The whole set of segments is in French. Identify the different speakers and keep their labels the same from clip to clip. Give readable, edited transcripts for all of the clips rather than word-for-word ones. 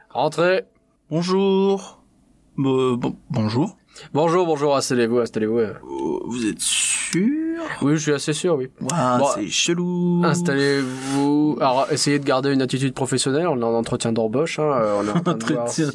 Speaker 1: Rentrez.
Speaker 2: Bonjour. Bonjour.
Speaker 1: Bonjour, installez-vous.
Speaker 2: Vous êtes sûr?
Speaker 1: Oui, je suis assez sûr, oui.
Speaker 2: Waouh, c'est chelou.
Speaker 1: Installez-vous. Alors, essayez de garder une attitude professionnelle. On est en entretien d'embauche, hein. On est en train de voir si,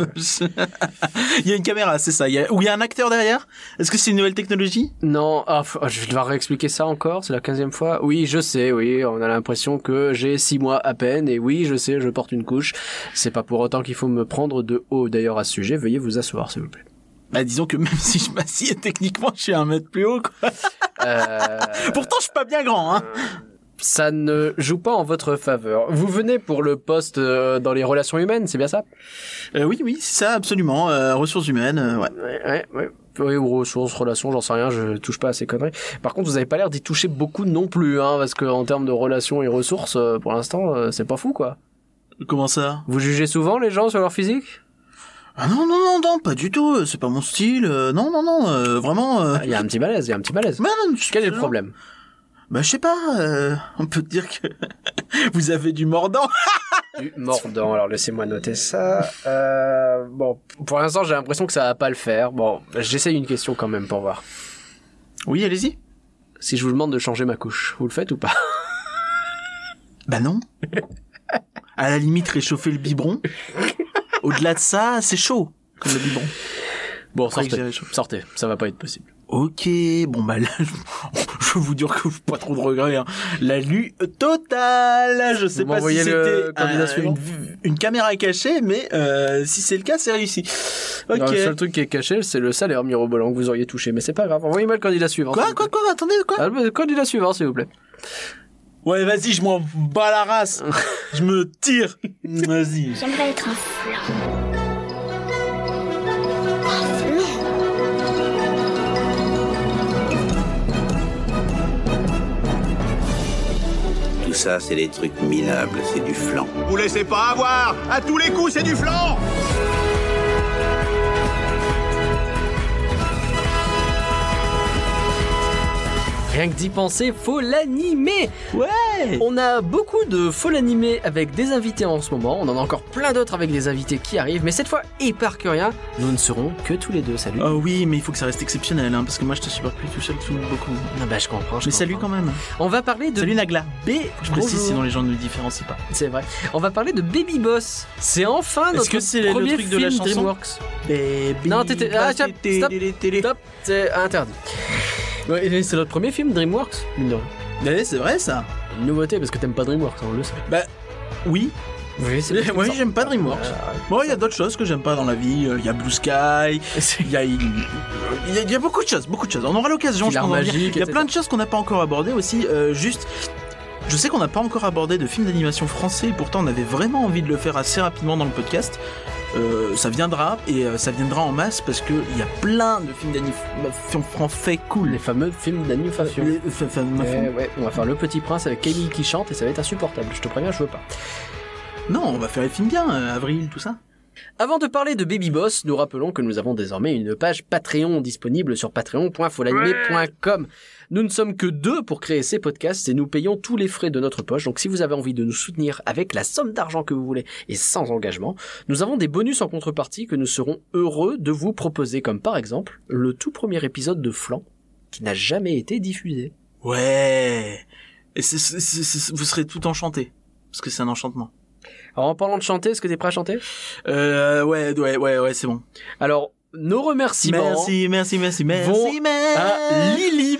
Speaker 2: Il y a une caméra, c'est ça. Il y a un acteur derrière? Est-ce que c'est une nouvelle technologie?
Speaker 1: Non, je vais devoir réexpliquer ça encore, c'est la 15e fois. Oui, je sais, oui, on a l'impression que j'ai 6 mois à peine, et oui, je sais, je porte une couche. C'est pas pour autant qu'il faut me prendre de haut. D'ailleurs, à ce sujet, veuillez vous asseoir, s'il vous plaît.
Speaker 2: Bah, disons que même si je m'assieds, techniquement, je suis 1 mètre plus haut, quoi. Pourtant, je suis pas bien grand, hein.
Speaker 1: Ça ne joue pas en votre faveur. Vous venez pour le poste dans les relations humaines, c'est bien ça?
Speaker 2: Oui, c'est ça, absolument. Ressources humaines, ouais.
Speaker 1: Ouais. Oui, ou ressources, relations, j'en sais rien, je touche pas à ces conneries. Par contre, vous avez pas l'air d'y toucher beaucoup non plus, hein, parce que en termes de relations et ressources, pour l'instant, c'est pas fou, quoi.
Speaker 2: Comment ça?
Speaker 1: Vous jugez souvent les gens sur leur physique?
Speaker 2: Ah non, pas du tout. C'est pas mon style. Non, vraiment.
Speaker 1: Il y a un petit malaise.
Speaker 2: Mais non,
Speaker 1: Quel est le problème?
Speaker 2: Bah, je sais pas. On peut dire que vous avez du mordant.
Speaker 1: Du mordant. Alors, laissez-moi noter ça. Bon, pour l'instant, j'ai l'impression que ça va pas le faire. Bon, j'essaye une question quand même pour voir.
Speaker 2: Oui, allez-y.
Speaker 1: Si je vous demande de changer ma couche, vous le faites ou pas?
Speaker 2: Bah non. À la limite, réchauffer le biberon. Au-delà de ça, c'est chaud, comme le biberon.
Speaker 1: Bon, sortez, ça va pas être possible.
Speaker 2: Ok, bon bah là, je vous dire que pas trop de regrets. Hein. La lue totale. Je sais pas si c'était une caméra cachée, mais si c'est le cas, c'est réussi. Ok.
Speaker 1: Non, le seul truc qui est caché, c'est le salaire mirobolant que vous auriez touché, mais c'est pas grave. Envoyez-moi le candidat suivant.
Speaker 2: Quoi Attendez, quoi?
Speaker 1: Le candidat suivant, s'il vous plaît.
Speaker 2: Ouais, vas-y, je m'en bats la race. Je me tire. Vas-y.
Speaker 3: J'aimerais être un flan.
Speaker 4: Tout ça, c'est des trucs minables, c'est du flan.
Speaker 5: Vous laissez pas avoir. À tous les coups, c'est du flan.
Speaker 1: Rien que d'y penser, faut l'animer.
Speaker 2: Ouais.
Speaker 1: On a beaucoup de faut l'animer avec des invités en ce moment. On en a encore plein d'autres avec des invités qui arrivent. Mais cette fois, épargne-rien, nous ne serons que tous les deux. Salut.
Speaker 2: Oh oui, mais il faut que ça reste exceptionnel, hein, parce que moi je te supporte plus tout seul tout beaucoup.
Speaker 1: Ah bah je comprends.
Speaker 2: Mais salut quand même.
Speaker 1: On va parler de...
Speaker 2: Salut Nagla. Je précise,
Speaker 1: Bonjour.
Speaker 2: sinon les gens ne le différencient pas.
Speaker 1: C'est vrai. On va parler de Baby Boss. C'est enfin notre premier
Speaker 2: le truc de
Speaker 1: film
Speaker 2: la chanson
Speaker 1: DreamWorks.
Speaker 2: Baby
Speaker 1: Non, stop, c'est interdit. Ouais, c'est notre premier film DreamWorks, mine de rien.
Speaker 2: Ouais, c'est vrai ça.
Speaker 1: Une nouveauté parce que t'aimes pas DreamWorks, on le sait.
Speaker 2: Bah, oui.
Speaker 1: Oui,
Speaker 2: Oui, j'aime pas DreamWorks. Bon, il y a d'autres choses que j'aime pas dans la vie. Il y a Blue Sky. Il y a beaucoup de choses. On aura l'occasion, je pense, d'en dire. Il y a plein de choses qu'on n'a pas encore abordées aussi. Juste, je sais qu'on n'a pas encore abordé de films d'animation français. Et pourtant, on avait vraiment envie de le faire assez rapidement dans le podcast. Ça viendra et ça viendra en masse parce que il y a plein de films d'animation français cool.
Speaker 1: Les fameux films d'animation. Ouais, on va faire Le Petit Prince avec Camille qui chante et ça va être insupportable. Je te préviens, je veux pas.
Speaker 2: Non, on va faire les films bien, Avril, tout ça.
Speaker 1: Avant de parler de Baby Boss, nous rappelons que nous avons désormais une page Patreon disponible sur patreon.folanimé.com. Nous ne sommes que 2 pour créer ces podcasts et nous payons tous les frais de notre poche. Donc si vous avez envie de nous soutenir avec la somme d'argent que vous voulez et sans engagement, nous avons des bonus en contrepartie que nous serons heureux de vous proposer, comme par exemple le tout premier épisode de Flan qui n'a jamais été diffusé.
Speaker 2: Ouais. Et vous serez tout enchanté parce que c'est un enchantement.
Speaker 1: Alors en parlant de chanter, est-ce que t'es prêt à chanter?
Speaker 2: Ouais, c'est bon.
Speaker 1: Alors, nos remerciements
Speaker 2: Merci
Speaker 1: vont à Lily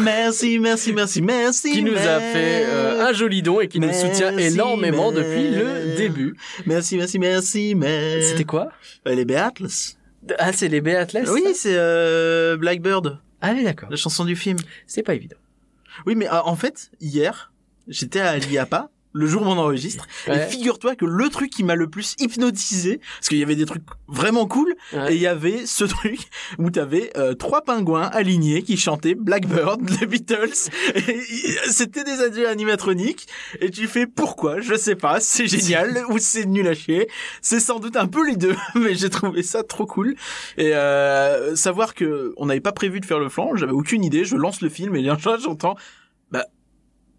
Speaker 1: qui nous a fait un joli don et qui nous soutient énormément depuis le début.
Speaker 2: Merci.
Speaker 1: C'était quoi?
Speaker 2: Les Beatles.
Speaker 1: Ah, c'est les Beatles?
Speaker 2: Oui, c'est Blackbird.
Speaker 1: Ah oui, d'accord.
Speaker 2: La chanson du film.
Speaker 1: C'est pas évident.
Speaker 2: Oui, mais en fait, hier, j'étais à l'IAPA. Le jour où on enregistre,
Speaker 1: ouais.
Speaker 2: Et figure-toi que le truc qui m'a le plus hypnotisé, parce qu'il y avait des trucs vraiment cool,
Speaker 1: ouais.
Speaker 2: Et il y avait ce truc où t'avais 3 pingouins alignés qui chantaient Blackbird, les Beatles, et c'était des adieux animatroniques, et tu fais pourquoi, je sais pas, c'est génial, ou c'est nul à chier, c'est sans doute un peu les deux, mais j'ai trouvé ça trop cool, et savoir que on n'avait pas prévu de faire le flanc, j'avais aucune idée, je lance le film, et bien j'entends,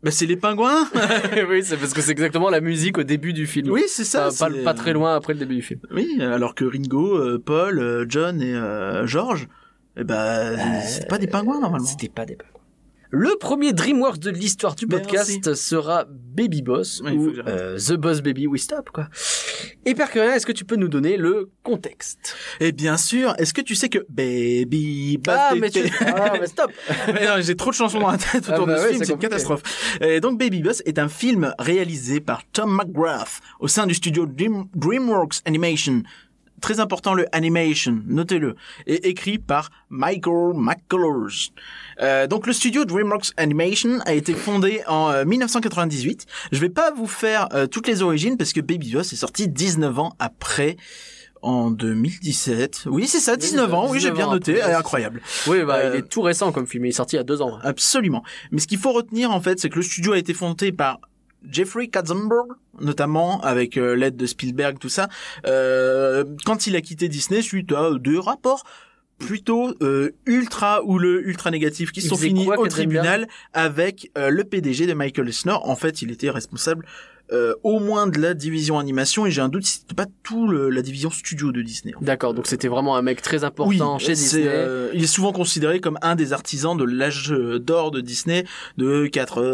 Speaker 2: Bah c'est les pingouins.
Speaker 1: Oui, c'est parce que c'est exactement la musique au début du film.
Speaker 2: Oui, c'est ça.
Speaker 1: Pas très loin après le début du film.
Speaker 2: Oui, alors que Ringo, Paul, John et George, c'était pas des pingouins normalement.
Speaker 1: C'était pas des pingouins. Le premier DreamWorks de l'histoire du podcast sera Baby Boss ou The Boss Baby We Stop quoi. Et Perquerin, est-ce que tu peux nous donner le contexte?
Speaker 2: Et bien sûr, est-ce que tu sais que Baby Boss
Speaker 1: mais stop.
Speaker 2: Mais non, j'ai trop de chansons dans la tête autour de ce film, c'est une catastrophe. Et donc Baby Boss est un film réalisé par Tom McGrath au sein du studio DreamWorks Animation. Très important le animation, notez-le, et écrit par Michael McCullers. Donc le studio DreamWorks Animation a été fondé en 1998. Je vais pas vous faire toutes les origines parce que Baby Boss est sorti 19 ans après. En 2017. Oui, c'est ça, 19 ans. Oui, j'ai bien noté. Incroyable.
Speaker 1: Oui, il est tout récent comme film. Il est sorti il y a 2 ans.
Speaker 2: Absolument. Mais ce qu'il faut retenir, en fait, c'est que le studio a été fondé par Jeffrey Katzenberg, notamment avec l'aide de Spielberg, tout ça. Quand il a quitté Disney, suite à 2 rapports plutôt ultra négatifs qui sont finis au tribunal avec le PDG de Michael Eisner. En fait, il était responsable au moins de la division animation et j'ai un doute si c'était pas tout la division studio de Disney.
Speaker 1: D'accord, donc c'était vraiment un mec très important chez Disney.
Speaker 2: Il est souvent considéré comme un des artisans de l'âge d'or de Disney de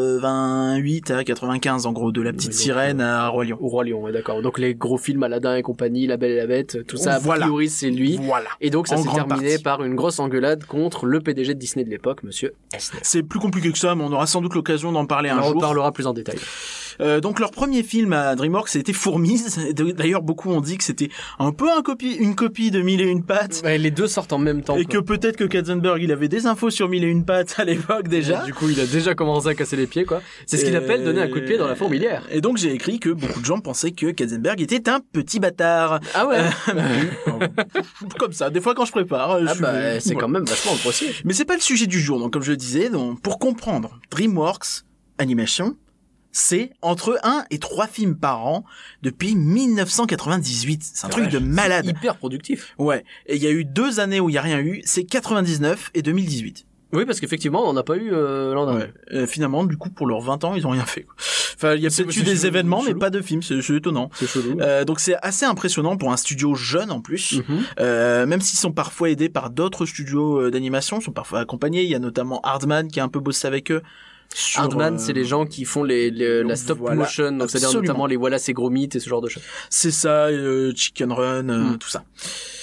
Speaker 2: 88 à 95 en gros, de La Petite Sirène à Roi Lion.
Speaker 1: Au Roi Lion, ouais, d'accord. Donc les gros films Aladdin et compagnie, La Belle et la Bête, tout ça, a priori c'est lui.
Speaker 2: Voilà.
Speaker 1: Et donc ça s'est terminé par une grosse engueulade contre le PDG de Disney de l'époque, monsieur Eisner.
Speaker 2: C'est plus compliqué que ça, mais on aura sans doute l'occasion d'en parler un jour.
Speaker 1: On en parlera plus en détail.
Speaker 2: Donc leur premier film à DreamWorks c'était Fourmise. D'ailleurs beaucoup ont dit que c'était un peu une copie de Mille et une pattes.
Speaker 1: Ouais, les deux sortent en même temps.
Speaker 2: Et que peut-être que Katzenberg il avait des infos sur Mille et une pattes à l'époque déjà.
Speaker 1: Et du coup il a déjà commencé à casser les pieds quoi. C'est ce qu'il appelle donner un coup de pied dans la fourmilière.
Speaker 2: Et donc j'ai écrit que beaucoup de gens pensaient que Katzenberg était un petit bâtard.
Speaker 1: Ah ouais.
Speaker 2: Comme ça, des fois quand je prépare.
Speaker 1: C'est quand même vachement possible.
Speaker 2: Mais c'est pas le sujet du jour. Donc comme je le disais, pour comprendre DreamWorks Animation, c'est entre 1 et 3 films par an depuis 1998. C'est un truc de malade.
Speaker 1: Hyper productif.
Speaker 2: Ouais. Et il y a eu 2 années où il y a rien eu. C'est 99 et 2018.
Speaker 1: Oui, parce qu'effectivement, on n'a pas eu l'an dernier.
Speaker 2: Ouais. Finalement, du coup, pour leurs 20 ans, ils ont rien fait. Quoi. Enfin, il y a peut-être eu des événements, mais pas de films. C'est étonnant.
Speaker 1: C'est chelou.
Speaker 2: Donc c'est assez impressionnant pour un studio jeune en plus. Même s'ils sont parfois aidés par d'autres studios d'animation, ils sont parfois accompagnés. Il y a notamment Hardman qui a un peu bossé avec eux.
Speaker 1: Hardman, c'est les gens qui font la stop motion, donc c'est-à-dire notamment les Wallace et Gromit et ce genre de choses.
Speaker 2: C'est ça, Chicken Run, tout ça.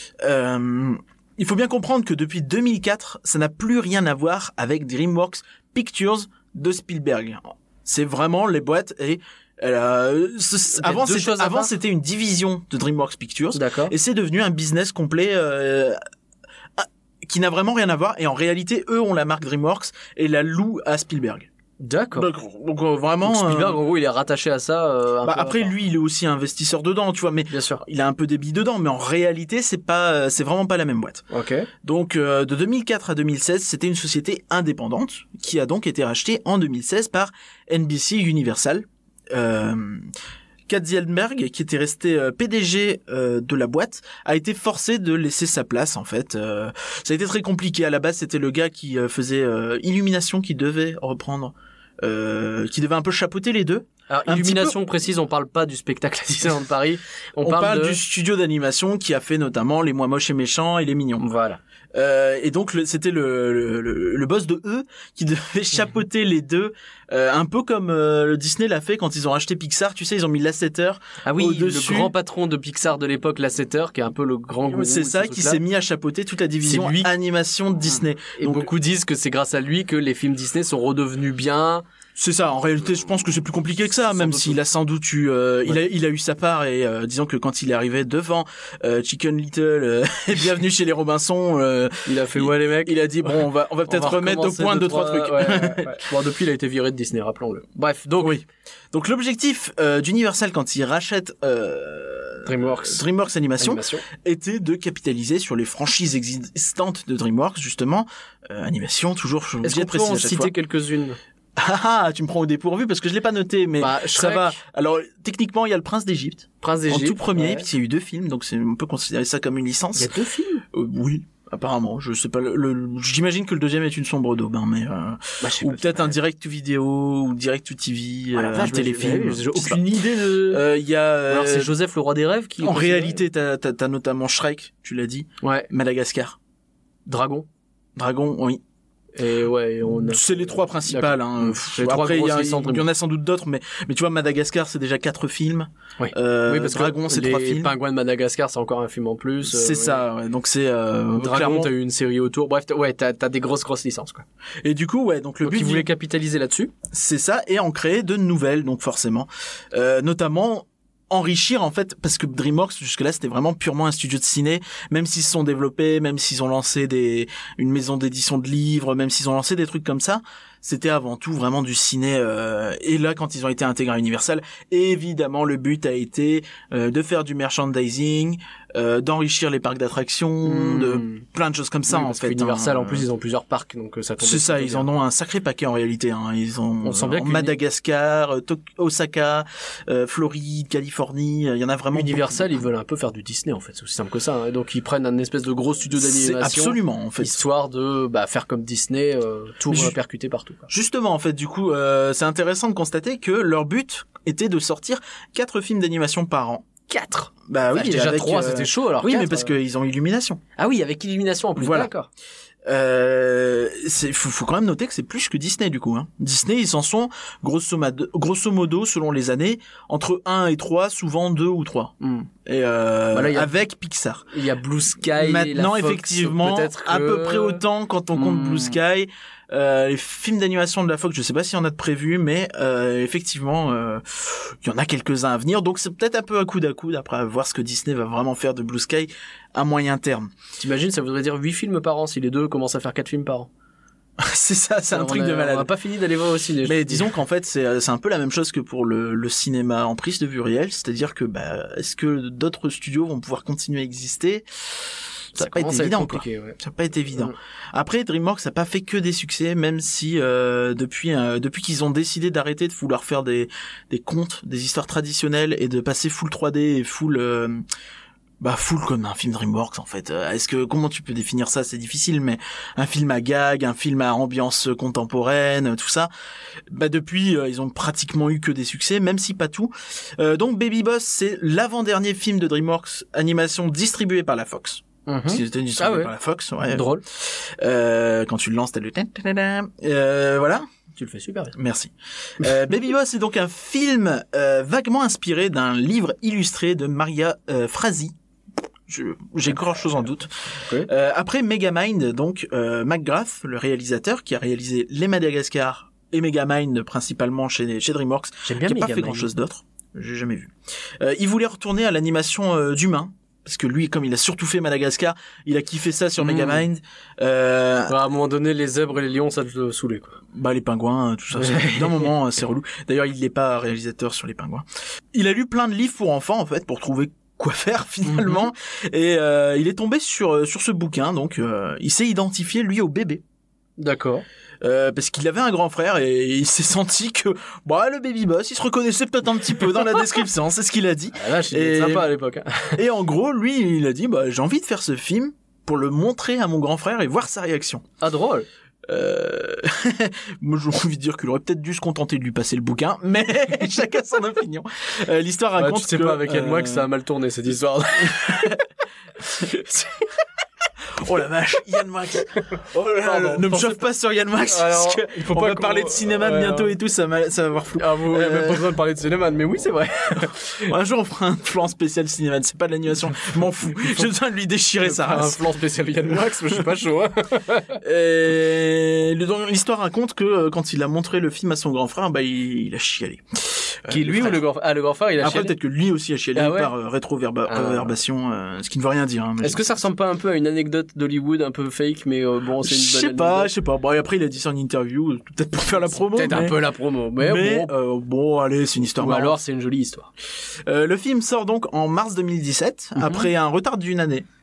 Speaker 2: Il faut bien comprendre que depuis 2004, ça n'a plus rien à voir avec DreamWorks Pictures de Spielberg. C'est vraiment les boîtes et avant c'était une division de DreamWorks Pictures.
Speaker 1: D'accord.
Speaker 2: Et c'est devenu un business complet qui n'a vraiment rien à voir et en réalité eux ont la marque DreamWorks et la louent à Spielberg.
Speaker 1: D'accord.
Speaker 2: Donc vraiment.
Speaker 1: Donc Spielberg, en gros, il est rattaché à ça.
Speaker 2: Après, lui, il est aussi investisseur dedans, tu vois. Mais
Speaker 1: bien sûr,
Speaker 2: il a un peu des billes dedans, mais en réalité, c'est vraiment pas la même boîte.
Speaker 1: Ok.
Speaker 2: Donc, de 2004 à 2016, c'était une société indépendante qui a donc été rachetée en 2016 par NBC Universal. Katzenberg, qui était resté PDG de la boîte, a été forcé de laisser sa place en fait. Ça a été très compliqué. À la base, c'était le gars qui faisait Illumination qui devait reprendre, qui devait un peu chapeauter les deux.
Speaker 1: Alors, Illumination précise, on parle pas du spectacle à Disneyland Paris. On
Speaker 2: parle du studio d'animation qui a fait notamment Les Moi Moches et Méchants et Les Mignons.
Speaker 1: Voilà.
Speaker 2: Et donc c'était le boss de eux qui devait chapeauter les deux, un peu comme le Disney l'a fait quand ils ont racheté Pixar. Tu sais, ils ont mis Lasseter.
Speaker 1: Ah oui, le grand patron de Pixar de l'époque, Lasseter, qui est un peu le grand gourou.
Speaker 2: C'est ça, qui s'est mis à chapeauter toute la division animation de Disney.
Speaker 1: Et donc, beaucoup disent que c'est grâce à lui que les films Disney sont redevenus bien.
Speaker 2: C'est ça. En réalité, je pense que c'est plus compliqué que ça, même s'il a sans doute eu, il a eu sa part et disons que quand il est arrivé devant Chicken Little et Bienvenue chez les Robinson,
Speaker 1: il a fait ouais les mecs.
Speaker 2: Il a dit bon, on va peut-être remettre au point 2-3 trucs.
Speaker 1: Ouais. Bon, depuis il a été viré de Disney, rappelons-le. Bref, donc
Speaker 2: oui. Donc l'objectif d'Universal quand il rachète DreamWorks Animation était de capitaliser sur les franchises existantes de DreamWorks justement. Animation toujours.
Speaker 1: Est-ce qu'on peut en citer quelques-unes?
Speaker 2: Ah, tu me prends au dépourvu parce que je l'ai pas noté, mais ça va. Alors, techniquement, il y a le Prince d'Égypte. En tout premier, puis il y a eu 2 films, donc on peut considérer ça comme une licence.
Speaker 1: Il y a 2 films?
Speaker 2: Oui. Apparemment, je sais pas. J'imagine que le deuxième est une sombre daube, hein, mais ou peut-être un direct to vidéo ou direct to TV, un téléfilm.
Speaker 1: J'ai aucune idée de.
Speaker 2: Il y a.
Speaker 1: Alors c'est Joseph le roi des rêves qui.
Speaker 2: En réalité, t'as notamment Shrek, tu l'as dit.
Speaker 1: Ouais.
Speaker 2: Madagascar.
Speaker 1: Dragon,
Speaker 2: oui.
Speaker 1: Et ouais,
Speaker 2: c'est les trois principales, hein. Après, il y en a sans doute d'autres, mais tu vois, Madagascar, c'est déjà 4 films.
Speaker 1: Oui. Oui, parce
Speaker 2: Dragon,
Speaker 1: que
Speaker 2: c'est 3 films.
Speaker 1: Les Pingouins de Madagascar, c'est encore un film en plus.
Speaker 2: C'est ça, ouais. Donc c'est,
Speaker 1: Dragon,
Speaker 2: clairement...
Speaker 1: t'as eu une série autour. Bref, t'as des grosses licences, quoi.
Speaker 2: Et du coup, ouais, donc le but.
Speaker 1: Ils voulaient capitaliser là-dessus.
Speaker 2: C'est ça, et en créer de nouvelles, donc forcément. Notamment, enrichir en fait, parce que DreamWorks jusque-là c'était vraiment purement un studio de ciné, même s'ils se sont développés, même s'ils ont lancé une maison d'édition de livres, même s'ils ont lancé des trucs comme ça, c'était avant tout vraiment du ciné, et là quand ils ont été intégrés à Universal, évidemment le but a été de faire du merchandising, d'enrichir les parcs d'attractions, de plein de choses comme ça, en fait.
Speaker 1: Universal en plus ils ont plusieurs parcs, donc ça tombe.
Speaker 2: C'est ça, ils en ont un sacré paquet en réalité, hein. Ils ont
Speaker 1: on sent bien
Speaker 2: Madagascar, Osaka, Floride, Californie, il y en a vraiment.
Speaker 1: Universal, ils veulent un peu faire du Disney en fait, c'est aussi simple que ça, hein. Donc ils prennent un espèce de gros studio d'animation.
Speaker 2: Absolument, en fait.
Speaker 1: Histoire de faire comme Disney, tout percuter partout, quoi.
Speaker 2: Justement, en fait, du coup, c'est intéressant de constater que leur but était de sortir 4 films d'animation par an.
Speaker 1: 4.
Speaker 2: Bah oui,
Speaker 1: déjà 3, c'était chaud, alors
Speaker 2: oui,
Speaker 1: 4,
Speaker 2: mais parce qu'ils ont Illumination.
Speaker 1: Ah oui, avec Illumination en plus,
Speaker 2: voilà.
Speaker 1: D'accord.
Speaker 2: Faut quand même noter que c'est plus que Disney, du coup, hein. Disney, ils en sont, grosso modo, selon les années, entre 1 et 3, souvent 2 ou 3. Et avec Pixar.
Speaker 1: Il y a Blue Sky.
Speaker 2: Maintenant,
Speaker 1: la Fox,
Speaker 2: effectivement, à peu près autant quand on compte Blue Sky. Les films d'animation de la Fox, je sais pas s'il y en a de prévus, mais effectivement, il y en a quelques-uns à venir. Donc c'est peut-être un peu à coude, après voir ce que Disney va vraiment faire de Blue Sky à moyen terme.
Speaker 1: T'imagines, ça voudrait dire 8 films par an si les deux commencent à faire 4 films par an.
Speaker 2: C'est ça, c'est un truc de malade.
Speaker 1: On n'a pas fini d'aller voir au ciné.
Speaker 2: Mais disons qu'en fait, c'est un peu la même chose que pour le cinéma en prise de vue réelle, c'est-à-dire que est-ce que d'autres studios vont pouvoir continuer à exister? Ça n'a pas été évident, quoi. Ouais. Ça n'a pas été évident. Après, DreamWorks n'a pas fait que des succès, même si depuis qu'ils ont décidé d'arrêter de vouloir faire des contes, des histoires traditionnelles et de passer full 3D et full comme un film DreamWorks en fait. Comment tu peux définir ça? C'est difficile, mais un film à gag, un film à ambiance contemporaine, tout ça. Depuis, ils ont pratiquement eu que des succès, même si pas tout. Donc Baby Boss, c'est l'avant-dernier film de DreamWorks animation distribué par la Fox. Parce qu'ils étaient distribués par la Fox, ouais.
Speaker 1: Drôle.
Speaker 2: Quand tu le lances, t'as le voilà.
Speaker 1: Tu le fais super bien.
Speaker 2: Merci. Baby Boss est donc un film vaguement inspiré d'un livre illustré de Maria Frazee. J'ai grand chose en doute. Okay. Après Megamind, donc McGrath, le réalisateur qui a réalisé les Madagascar et Megamind principalement chez DreamWorks, qui n'a pas fait grand chose d'autre. J'ai jamais vu. Il voulait retourner à l'animation d'humains. Parce que lui, comme il a surtout fait Madagascar, il a kiffé ça sur Megamind.
Speaker 1: À un moment donné, les zèbres et les lions, ça te saoulait, quoi. Les
Speaker 2: pingouins, tout ça. D'un moment, c'est relou. D'ailleurs, il n'est pas réalisateur sur les pingouins. Il a lu plein de livres pour enfants, en fait, pour trouver quoi faire, finalement. Et il est tombé sur ce bouquin, donc il s'est identifié, lui, au bébé.
Speaker 1: D'accord.
Speaker 2: Parce qu'il avait un grand frère et il s'est senti que le Baby Boss, il se reconnaissait peut-être un petit peu dans la description, c'est ce qu'il a dit.
Speaker 1: Ah là, c'était sympa à l'époque.
Speaker 2: Et en gros, lui, il a dit j'ai envie de faire ce film pour le montrer à mon grand frère et voir sa réaction.
Speaker 1: Ah, drôle.
Speaker 2: Moi, j'ai envie de dire qu'il aurait peut-être dû se contenter de lui passer le bouquin, mais chacun son opinion. L'histoire raconte
Speaker 1: tu sais pas avec Yann Moix, ça a mal tourné cette histoire.
Speaker 2: Oh la vache, Yann Moix. Oh là là, ne me chauffe pas sur Yann Moix. Parce que
Speaker 1: il faut
Speaker 2: on
Speaker 1: pas
Speaker 2: va parler de cinéma bientôt et tout, ça va avoir flou.
Speaker 1: Ah, vous n'avez pas besoin de parler de cinéma, mais oui, c'est vrai.
Speaker 2: Un jour, on fera un plan spécial cinéma, c'est pas de l'animation. Je m'en fous. J'ai besoin de lui déchirer sa race.
Speaker 1: Un plan spécial Yann Moix, mais je suis pas chaud, hein.
Speaker 2: L'histoire raconte que quand il a montré le film à son grand frère, il a chialé.
Speaker 1: Qui lui ou le grand frère? Ah, le grand frère, il a chialé.
Speaker 2: Après, peut-être que lui aussi a chialé par rétroverbation, ce qui ne veut rien dire, hein.
Speaker 1: Est-ce que ça ressemble pas un peu à une anecdote d'Hollywood un peu fake, mais c'est une bonne anecdote?
Speaker 2: Je sais pas. Et après, il a dit ça en interview, peut-être pour faire la promo.
Speaker 1: Peut-être un peu la promo, mais
Speaker 2: allez, c'est une histoire
Speaker 1: ou
Speaker 2: marrante.
Speaker 1: Alors, c'est une jolie histoire.
Speaker 2: Le film sort donc en mars 2017, après un retard d'une année.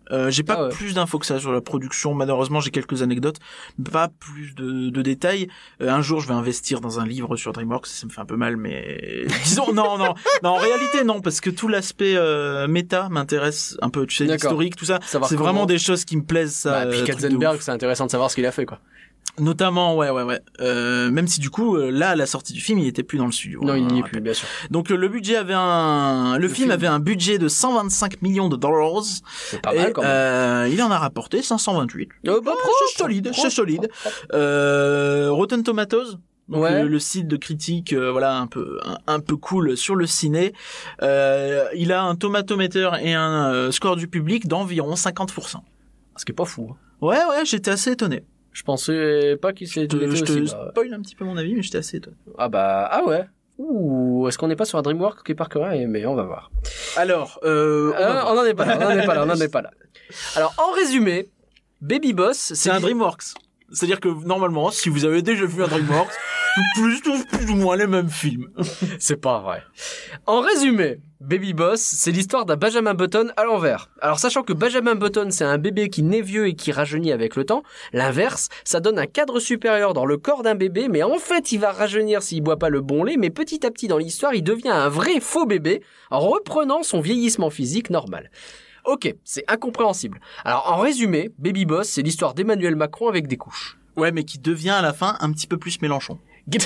Speaker 2: J'ai pas plus d'infos que ça sur la production. Malheureusement, j'ai quelques anecdotes, mais pas plus de détails. Un jour, je vais investir dans un livre sur DreamWorks. Ça me fait un peu mal, mais disons non. En réalité, non, parce que tout l'aspect méta m'intéresse un peu. Tu sais, l'historique, tout ça. C'est vraiment des choses qui me plaisent. Ça.
Speaker 1: Puis Katzenberg, c'est intéressant de savoir ce qu'il a fait, quoi.
Speaker 2: Notamment, ouais. Même si du coup, là, à la sortie du film, il était plus dans le studio.
Speaker 1: Non, il n'y est plus, bien sûr.
Speaker 2: Donc le budget avait le film avait un budget de 125 millions de dollars.
Speaker 1: C'est pas mal quand même.
Speaker 2: Il en a rapporté 528. C'est solide. Rotten Tomatoes. Donc le site de critique, un peu cool sur le ciné. Il a un tomatometer et un score du public d'environ 50%.
Speaker 1: Ce qui est pas fou. Hein.
Speaker 2: Ouais, j'étais assez étonné.
Speaker 1: Je pensais pas qu'il s'était
Speaker 2: Je te spoil un petit peu mon avis, mais j'étais assez étonné.
Speaker 1: Ah ouais. Ouh, est-ce qu'on n'est pas sur un DreamWorks qui est Parker? Mais on va voir.
Speaker 2: Alors,
Speaker 1: on n'en est pas là. Alors, en résumé, Baby Boss,
Speaker 2: c'est un DreamWorks. C'est-à-dire que normalement, si vous avez déjà vu un DreamWorks, plus ou moins les mêmes films.
Speaker 1: C'est pas vrai. En résumé, Baby Boss, c'est l'histoire d'un Benjamin Button à l'envers. Alors sachant que Benjamin Button, c'est un bébé qui naît vieux et qui rajeunit avec le temps, l'inverse, ça donne un cadre supérieur dans le corps d'un bébé, mais en fait, il va rajeunir s'il boit pas le bon lait, mais petit à petit dans l'histoire, il devient un vrai faux bébé en reprenant son vieillissement physique normal. Ok, c'est incompréhensible. Alors en résumé, Baby Boss, c'est l'histoire d'Emmanuel Macron avec des couches.
Speaker 2: Ouais, mais qui devient à la fin un petit peu plus Mélenchon.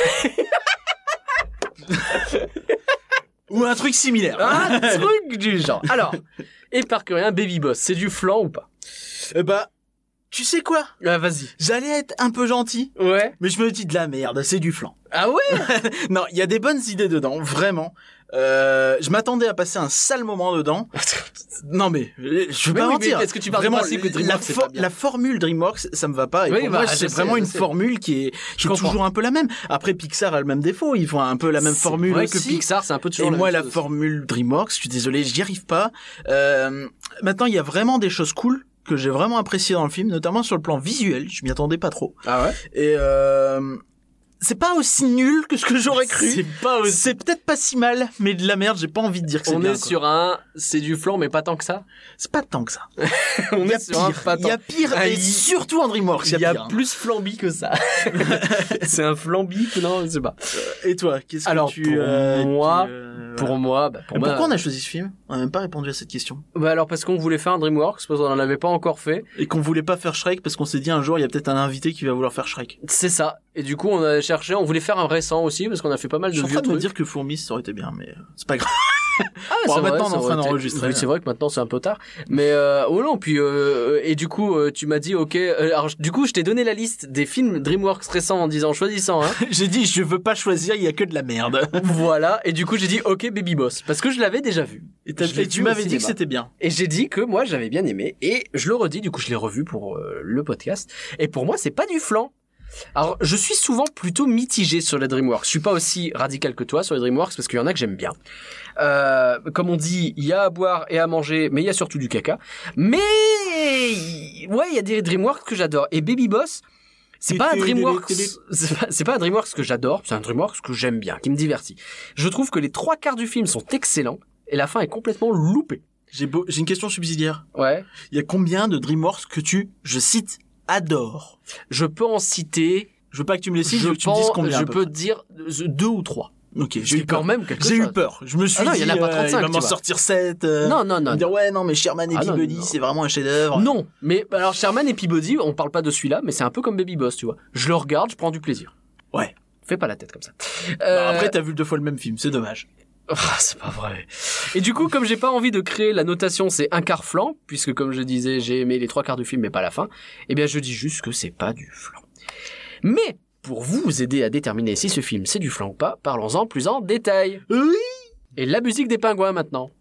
Speaker 2: Ou un truc similaire.
Speaker 1: Un truc du genre. Alors, et Parkerien, Baby Boss, c'est du flan ou pas?
Speaker 2: Tu sais quoi?
Speaker 1: Vas-y.
Speaker 2: J'allais être un peu gentil.
Speaker 1: Ouais.
Speaker 2: Mais je me dis de la merde, c'est du flan.
Speaker 1: Ah ouais?
Speaker 2: Non, il y a des bonnes idées dedans, vraiment. Je m'attendais à passer un sale moment dedans. Non mais je vais pas mentir.
Speaker 1: Est-ce que tu parles
Speaker 2: vraiment
Speaker 1: que DreamWorks, c'est pas bien.
Speaker 2: La formule DreamWorks, ça me va pas. Et pour moi, c'est vraiment une formule qui est toujours un peu la même. Après, Pixar a le même défaut. Ils font un peu la même formule
Speaker 1: vrai
Speaker 2: aussi.
Speaker 1: Que Pixar, c'est un peu toujours.
Speaker 2: Et
Speaker 1: la
Speaker 2: moi,
Speaker 1: même
Speaker 2: la
Speaker 1: chose.
Speaker 2: formule DreamWorks, je suis désolé, j'y arrive pas. Maintenant, il y a vraiment des choses cool que j'ai vraiment appréciées dans le film, notamment sur le plan visuel. Je m'y attendais pas trop.
Speaker 1: Ah ouais.
Speaker 2: Et c'est pas aussi nul que ce que j'aurais cru. C'est peut-être pas si mal, mais de la merde, j'ai pas envie de dire que c'est bien.
Speaker 1: On est sur c'est du flan, mais pas tant que ça.
Speaker 2: C'est pas tant que ça.
Speaker 1: On est sur un pas tant.
Speaker 2: Il y a pire, et surtout en DreamWorks,
Speaker 1: il y a plus flambi que ça. C'est un flambi que non, je sais pas.
Speaker 2: Et toi, qu'est-ce que
Speaker 1: alors,
Speaker 2: tu...
Speaker 1: pour moi...
Speaker 2: Pourquoi on a choisi ce film? On n'a même pas répondu à cette question.
Speaker 1: Alors parce qu'on voulait faire un DreamWorks, parce qu'on en avait pas encore fait.
Speaker 2: Et qu'on voulait pas faire Shrek, parce qu'on s'est dit un jour, il y a peut-être un invité qui va vouloir faire Shrek.
Speaker 1: C'est ça. Et du coup, on a cherché, on voulait faire un récent aussi, parce qu'on a fait pas mal de vieux trucs. Je suis en train de
Speaker 2: me dire que Fourmis, ça aurait été bien, mais c'est pas grave.
Speaker 1: Bon,
Speaker 2: maintenant, on est en train d'enregistrer.
Speaker 1: Oui, c'est vrai que maintenant, c'est un peu tard. Mais, non, puis, et du coup, tu m'as dit, ok, alors, du coup, je t'ai donné la liste des films DreamWorks récents en disant, choisissant, hein.
Speaker 2: J'ai dit, je veux pas choisir, il y a que de la merde.
Speaker 1: Voilà. Et du coup, j'ai dit, ok, Baby Boss. Parce que je l'avais déjà vu.
Speaker 2: Et tu m'avais dit que c'était bien.
Speaker 1: Et j'ai dit que moi, j'avais bien aimé. Et je le redis, du coup, je l'ai revu pour le podcast. Et pour moi, c'est pas du flan. Alors, je suis souvent plutôt mitigé sur les DreamWorks. Je suis pas aussi radical que toi sur les DreamWorks parce qu'il y en a que j'aime bien. Comme on dit, il y a à boire et à manger, mais il y a surtout du caca. Mais ouais, il y a des DreamWorks que j'adore. Et Baby Boss, c'est pas un DreamWorks que j'adore, c'est un DreamWorks que j'aime bien, qui me divertit. Je trouve que les 3/4 du film sont excellents et la fin est complètement loupée.
Speaker 2: J'ai une question subsidiaire.
Speaker 1: Ouais.
Speaker 2: Il y a combien de DreamWorks que je cite, adore?
Speaker 1: Je peux en citer.
Speaker 2: Je veux pas que tu me les cites, je veux que tu me dises combien.
Speaker 1: Je peux te dire 2 ou 3.
Speaker 2: Ok,
Speaker 1: j'ai eu quand même quelque chose.
Speaker 2: J'ai eu peur. Je me suis dit,
Speaker 1: il y en a pas 35,
Speaker 2: il va m'en sortir 7.
Speaker 1: Non.
Speaker 2: Me dire, ouais, non, mais Sherman et Peabody, c'est vraiment un chef-d'œuvre.
Speaker 1: Non, mais alors Sherman et Peabody, on parle pas de celui-là, mais c'est un peu comme Baby Boss, tu vois. Je le regarde, je prends du plaisir.
Speaker 2: Ouais.
Speaker 1: Fais pas la tête comme ça.
Speaker 2: Après, t'as vu 2 fois le même film, c'est dommage.
Speaker 1: C'est pas vrai. Et du coup, comme j'ai pas envie de créer la notation, c'est un quart flan, puisque comme je disais, j'ai aimé les 3/4 du film, mais pas la fin. Eh bien, je dis juste que c'est pas du flan. Mais pour vous aider à déterminer si ce film c'est du flan ou pas, parlons-en plus en détail.
Speaker 2: Oui.
Speaker 1: Et la musique des pingouins maintenant.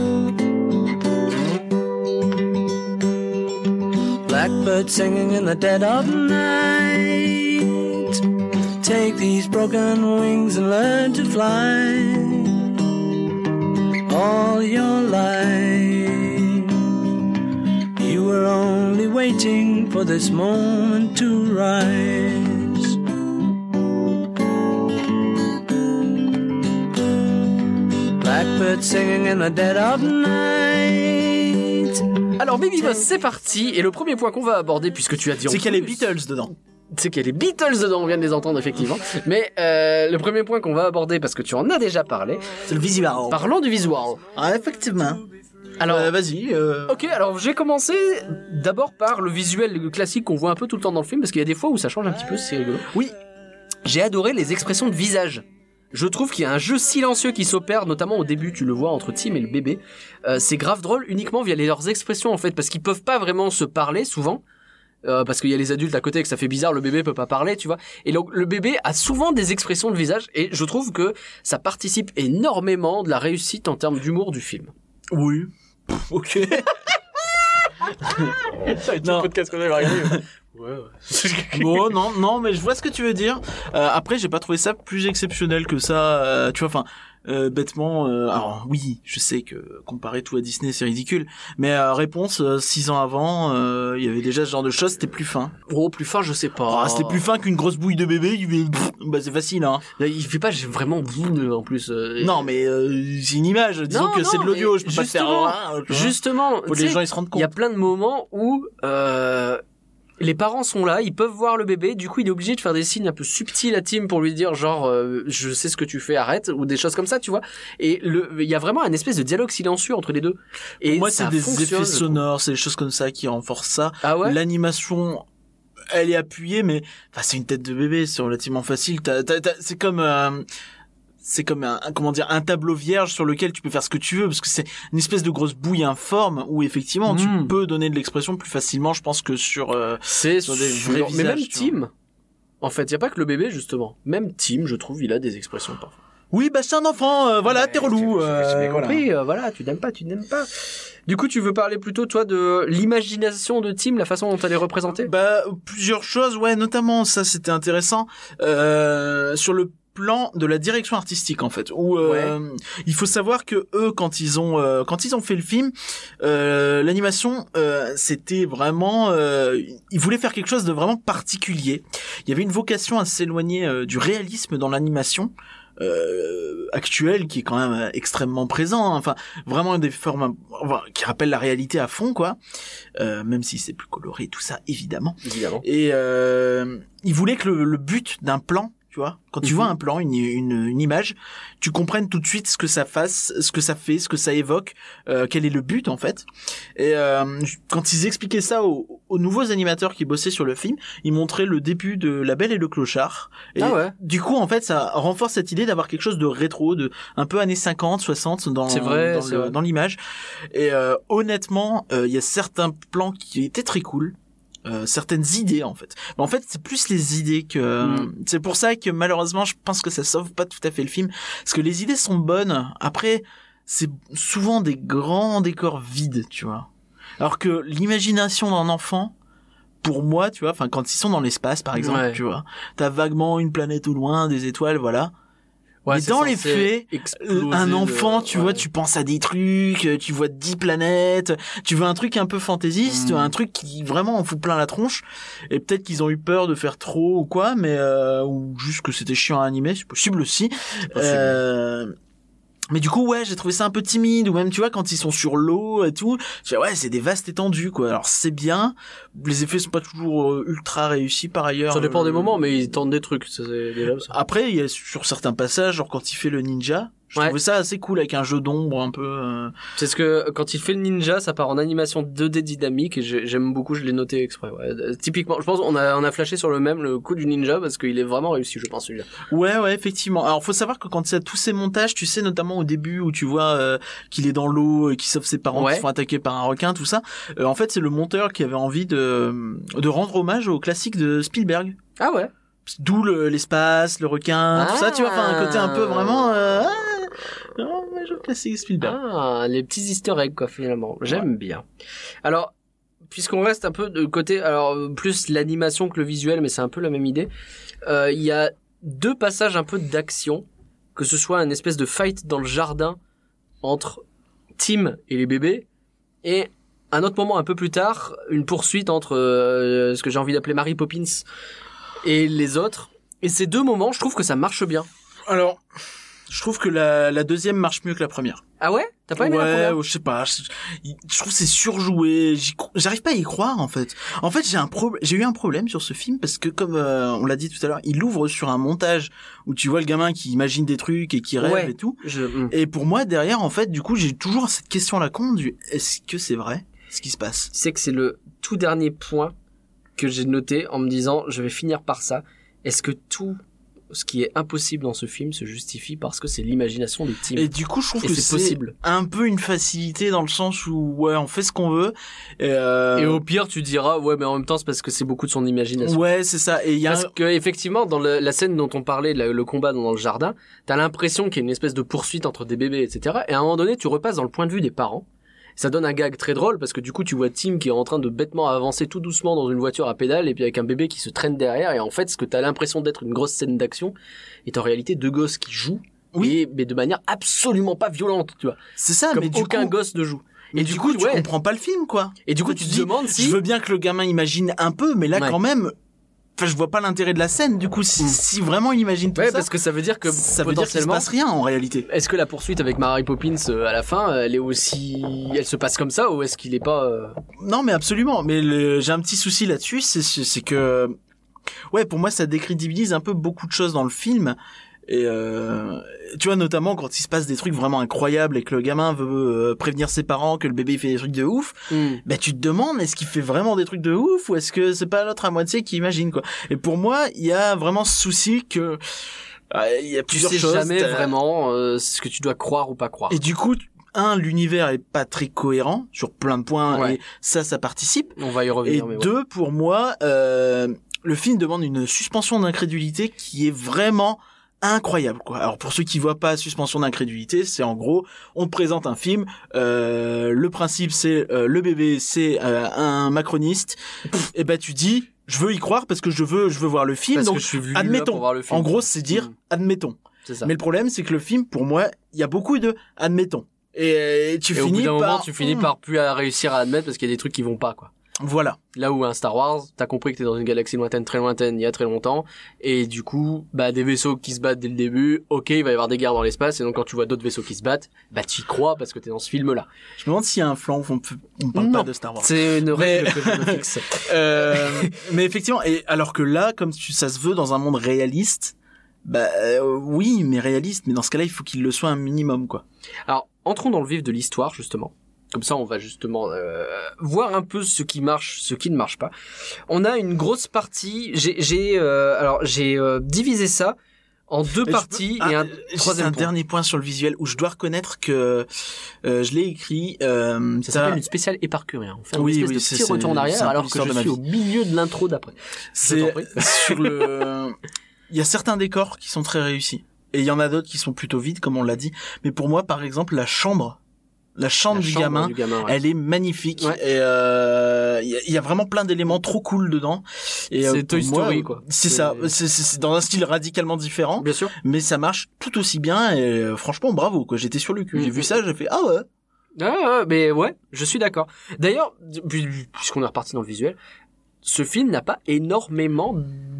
Speaker 3: Blackbird singing in the dead of night. Take these broken wings and learn to fly. All your life, you were only waiting for this moment to rise. Blackbird singing in the dead of night.
Speaker 1: Alors Baby Boss, c'est parti. Et le premier point qu'on va aborder, puisque tu as dit...
Speaker 2: C'est qu'il y a les Beatles dedans.
Speaker 1: C'est qu'il y a les Beatles dedans, on vient de les entendre effectivement. Mais le premier point qu'on va aborder, parce que tu en as déjà parlé...
Speaker 2: C'est le visual.
Speaker 1: Parlons du visual.
Speaker 2: Ah, effectivement.
Speaker 1: Alors,
Speaker 2: vas-y.
Speaker 1: Ok, alors j'ai commencé d'abord par le visuel classique qu'on voit un peu tout le temps dans le film, parce qu'il y a des fois où ça change un petit peu, c'est rigolo. Oui, j'ai adoré les expressions de visage. Je trouve qu'il y a un jeu silencieux qui s'opère, notamment au début, tu le vois, entre Tim et le bébé. C'est grave drôle uniquement via leurs expressions, en fait, parce qu'ils peuvent pas vraiment se parler, souvent. Parce qu'il y a les adultes à côté et que ça fait bizarre, le bébé peut pas parler, tu vois. Et donc, le bébé a souvent des expressions de visage, et je trouve que ça participe énormément de la réussite en termes d'humour du film.
Speaker 2: Oui. Ok.
Speaker 1: Non. Podcast qu'on avait regardé. Ouais.
Speaker 2: Bon, non, mais je vois ce que tu veux dire. Après, j'ai pas trouvé ça plus exceptionnel que ça. Tu vois, enfin, bêtement. Alors oui, je sais que comparer tout à Disney, c'est ridicule. Mais réponse, 6 ans avant, il y avait déjà ce genre de choses. C'était plus fin.
Speaker 1: Oh, plus fin, je sais pas.
Speaker 2: C'était plus fin qu'une grosse bouille de bébé. Bah, c'est facile, hein.
Speaker 1: Il fait pas vraiment boule en plus.
Speaker 2: Non, mais c'est une image. Disons que c'est de l'audio. Je peux pas te faire.
Speaker 1: Justement,
Speaker 2: faut que les gens ils se rendent compte.
Speaker 1: Il y a plein de moments où les parents sont là, ils peuvent voir le bébé, du coup il est obligé de faire des signes un peu subtils à Tim pour lui dire genre je sais ce que tu fais, arrête, ou des choses comme ça, tu vois. Et il y a vraiment un espèce de dialogue silencieux entre les deux. Et
Speaker 2: pour moi c'est des effets sonores, c'est des choses comme ça qui renforcent ça.
Speaker 1: Ah ouais.
Speaker 2: L'animation elle est appuyée, mais enfin c'est une tête de bébé, c'est relativement facile. C'est comme un tableau vierge sur lequel tu peux faire ce que tu veux, parce que c'est une espèce de grosse bouille informe où effectivement tu peux donner de l'expression plus facilement, je pense, que sur
Speaker 1: des vrais visages. Mais même Tim, en fait, il y a pas que le bébé justement. Même Tim, je trouve, il a des expressions parfois.
Speaker 2: Oui, bah c'est un enfant, voilà, t'es relou.
Speaker 1: J'ai compris, voilà, tu n'aimes pas. Du coup, tu veux parler plutôt, toi, de l'imagination de Tim, la façon dont elle est représentée ?
Speaker 2: Bah, plusieurs choses, ouais, notamment, ça c'était intéressant, sur le plan de la direction artistique en fait, où il faut savoir que eux quand ils ont fait le film, l'animation c'était vraiment ils voulaient faire quelque chose de vraiment particulier. Il y avait une vocation à s'éloigner du réalisme dans l'animation actuelle qui est quand même extrêmement présent, hein. Enfin vraiment des formes qui rappellent la réalité à fond quoi, même si c'est plus coloré tout ça évidemment. Et ils voulaient que le but d'un plan, tu vois, quand tu vois un plan, une image, tu comprennes tout de suite ce que ça fasse, ce que ça fait, ce que ça évoque, quel est le but en fait. Et quand ils expliquaient ça aux nouveaux animateurs qui bossaient sur le film, ils montraient le début de La Belle et le Clochard. Et du coup, en fait, ça renforce cette idée d'avoir quelque chose de rétro, de un peu années 50, 60 dans l'image. Et honnêtement, il y a certains plans qui étaient très cool. Certaines idées en fait. Mais en fait, c'est plus les idées que c'est pour ça que malheureusement, je pense que ça sauve pas tout à fait le film, parce que les idées sont bonnes. Après, c'est souvent des grands décors vides, tu vois. Alors que l'imagination d'un enfant, pour moi, tu vois, enfin quand ils sont dans l'espace par exemple, tu vois, t'as vaguement une planète au loin, des étoiles, voilà. Ouais, mais dans les faits, un enfant, tu vois, tu penses à des trucs, tu vois 10 planètes, tu veux un truc un peu fantaisiste, un truc qui vraiment en fout plein la tronche, et peut-être qu'ils ont eu peur de faire trop ou quoi, mais ou juste que c'était chiant à animer, c'est possible aussi. Mais du coup, ouais, j'ai trouvé ça un peu timide, ou même, tu vois, quand ils sont sur l'eau et tout, ouais, c'est des vastes étendues, quoi. Alors, c'est bien. Les effets sont pas toujours ultra réussis, par ailleurs.
Speaker 1: Ça dépend des moments, mais ils tentent des trucs, c'est déjà ça.
Speaker 2: Après, il y a sur certains passages, genre quand il fait le ninja, je trouvais ça assez cool avec un jeu d'ombre un peu.
Speaker 1: C'est ce que quand il fait le ninja, ça part en animation 2D dynamique et j'aime beaucoup, je l'ai noté exprès. Ouais. Typiquement, je pense on a flashé sur le coup du ninja parce qu'il est vraiment réussi, je pense celui-là.
Speaker 2: Ouais, effectivement. Alors faut savoir que quand il y a tous ces montages, tu sais notamment au début où tu vois qu'il est dans l'eau et qu'il sauve ses parents qui se font attaquer par un requin, tout ça. En fait, c'est le monteur qui avait envie de rendre hommage au classique de Spielberg.
Speaker 1: Ah ouais.
Speaker 2: D'où l'espace, le requin, tout ça, tu vois, enfin un côté un peu vraiment classique Spielberg.
Speaker 1: Les petits easter eggs quoi finalement. J'aime bien. Alors, puisqu'on reste un peu de côté, alors plus l'animation que le visuel, mais c'est un peu la même idée. Il y a 2 passages un peu d'action, que ce soit une espèce de fight dans le jardin entre Tim et les bébés, et un autre moment un peu plus tard, une poursuite entre ce que j'ai envie d'appeler Mary Poppins et les autres. Et ces 2 moments, je trouve que ça marche bien.
Speaker 2: Alors, Je trouve que la deuxième marche mieux que la première.
Speaker 1: Ah ouais? T'as pas aimé la première?
Speaker 2: Ouais, je sais pas. Je trouve que c'est surjoué. J'arrive pas à y croire, en fait. En fait, j'ai eu un problème sur ce film parce que, comme on l'a dit tout à l'heure, il ouvre sur un montage où tu vois le gamin qui imagine des trucs et qui rêve et tout. Et pour moi, derrière, en fait, du coup, j'ai toujours cette question à la con du est-ce que c'est vrai ce qui se passe?
Speaker 1: Tu sais que c'est le tout dernier point que j'ai noté en me disant je vais finir par ça. Est-ce que tout ce qui est impossible dans ce film se justifie parce que c'est l'imagination de Tim?
Speaker 2: Et du coup, je trouve que c'est
Speaker 1: possible.
Speaker 2: Un peu une facilité dans le sens où ouais, on fait ce qu'on veut.
Speaker 1: Et au pire, tu diras ouais, mais en même temps, c'est parce que c'est beaucoup de son imagination.
Speaker 2: Ouais, c'est ça. Et
Speaker 1: parce que effectivement, dans la scène dont on parlait, le combat dans le jardin, t'as l'impression qu'il y a une espèce de poursuite entre des bébés, etc. Et à un moment donné, tu repasses dans le point de vue des parents. Ça donne un gag très drôle parce que du coup tu vois Tim qui est en train de bêtement avancer tout doucement dans une voiture à pédales et puis avec un bébé qui se traîne derrière et en fait ce que t'as l'impression d'être une grosse scène d'action est en réalité deux gosses qui jouent mais de manière absolument pas violente, tu vois.
Speaker 2: C'est ça,
Speaker 1: comme
Speaker 2: mais
Speaker 1: aucun gosse ne joue.
Speaker 2: Et du coup tu comprends pas le film quoi.
Speaker 1: Et du coup tu te demandes si
Speaker 2: je veux bien que le gamin imagine un peu mais là quand même je vois pas l'intérêt de la scène, du coup, si vraiment il imagine tout ça.
Speaker 1: parce que ça veut dire que
Speaker 2: ça veut dire qu'il se passe rien, en réalité.
Speaker 1: Est-ce que la poursuite avec Mary Poppins, à la fin, elle se passe comme ça, ou est-ce qu'il est pas,
Speaker 2: Non, mais absolument. Mais j'ai un petit souci là-dessus, c'est que, ouais, pour moi, ça décrédibilise un peu beaucoup de choses dans le film. Et tu vois, notamment quand il se passe des trucs vraiment incroyables et que le gamin veut prévenir ses parents que le bébé fait des trucs de ouf, bah tu te demandes est-ce qu'il fait vraiment des trucs de ouf ou est-ce que c'est pas l'autre à moitié qui imagine quoi. Et pour moi, il y a vraiment ce souci que il y a plusieurs choses.
Speaker 1: Tu sais jamais vraiment ce que tu dois croire ou pas croire.
Speaker 2: Et du coup, l'univers est pas très cohérent sur plein de points et ça participe.
Speaker 1: On va y revenir.
Speaker 2: Et deux, pour moi, le film demande une suspension d'incrédulité qui est vraiment incroyable quoi. Alors pour ceux qui voient pas suspension d'incrédulité, c'est en gros on te présente un film, le principe c'est le bébé c'est un macroniste et ben tu dis je veux y croire parce que je veux voir le film,
Speaker 1: parce
Speaker 2: donc
Speaker 1: que je suis venu
Speaker 2: admettons.
Speaker 1: Pour voir le film.
Speaker 2: En gros c'est dire admettons.
Speaker 1: C'est ça.
Speaker 2: Mais le problème c'est que le film pour moi il y a beaucoup de admettons et tu finis
Speaker 1: au bout d'un
Speaker 2: par
Speaker 1: moment tu finis par plus à réussir à admettre parce qu'il y a des trucs qui vont pas quoi.
Speaker 2: Voilà.
Speaker 1: Là où un Star Wars, t'as compris que t'es dans une galaxie lointaine, très lointaine, il y a très longtemps, et du coup, des vaisseaux qui se battent dès le début, ok, il va y avoir des guerres dans l'espace, et donc quand tu vois d'autres vaisseaux qui se battent, t'y crois parce que t'es dans ce film-là.
Speaker 2: Je me demande s'il y a un flanc où on parle pas de Star Wars.
Speaker 1: C'est une règle que je me fixe.
Speaker 2: Mais effectivement, et alors que là, comme ça se veut dans un monde réaliste, oui, mais réaliste, mais dans ce cas-là, il faut qu'il le soit un minimum, quoi.
Speaker 1: Alors, entrons dans le vif de l'histoire, justement. Comme ça, on va justement voir un peu ce qui marche, ce qui ne marche pas. On a une grosse partie. J'ai divisé ça en deux parties et un troisième
Speaker 2: un
Speaker 1: point.
Speaker 2: Dernier point sur le visuel où je dois reconnaître que je l'ai écrit.
Speaker 1: Ça s'appelle une spéciale éparcurée. On fait une espèce de petit retour en arrière alors que je suis au milieu de l'intro d'après.
Speaker 2: C'est sur le. Il y a certains décors qui sont très réussis et il y en a d'autres qui sont plutôt vides, comme on l'a dit. Mais pour moi, par exemple, la chambre du gamin, elle est magnifique. Ouais. Et il y a vraiment plein d'éléments trop cool dedans. Et
Speaker 1: c'est Toy Story quoi.
Speaker 2: C'est ça. C'est dans un style radicalement différent.
Speaker 1: Bien sûr.
Speaker 2: Mais ça marche tout aussi bien. Et franchement, bravo quoi. J'étais sur le cul. J'ai vu ça, j'ai fait ah ouais.
Speaker 1: Ah mais ouais, je suis d'accord. D'ailleurs, puisqu'on est reparti dans le visuel, ce film n'a pas énormément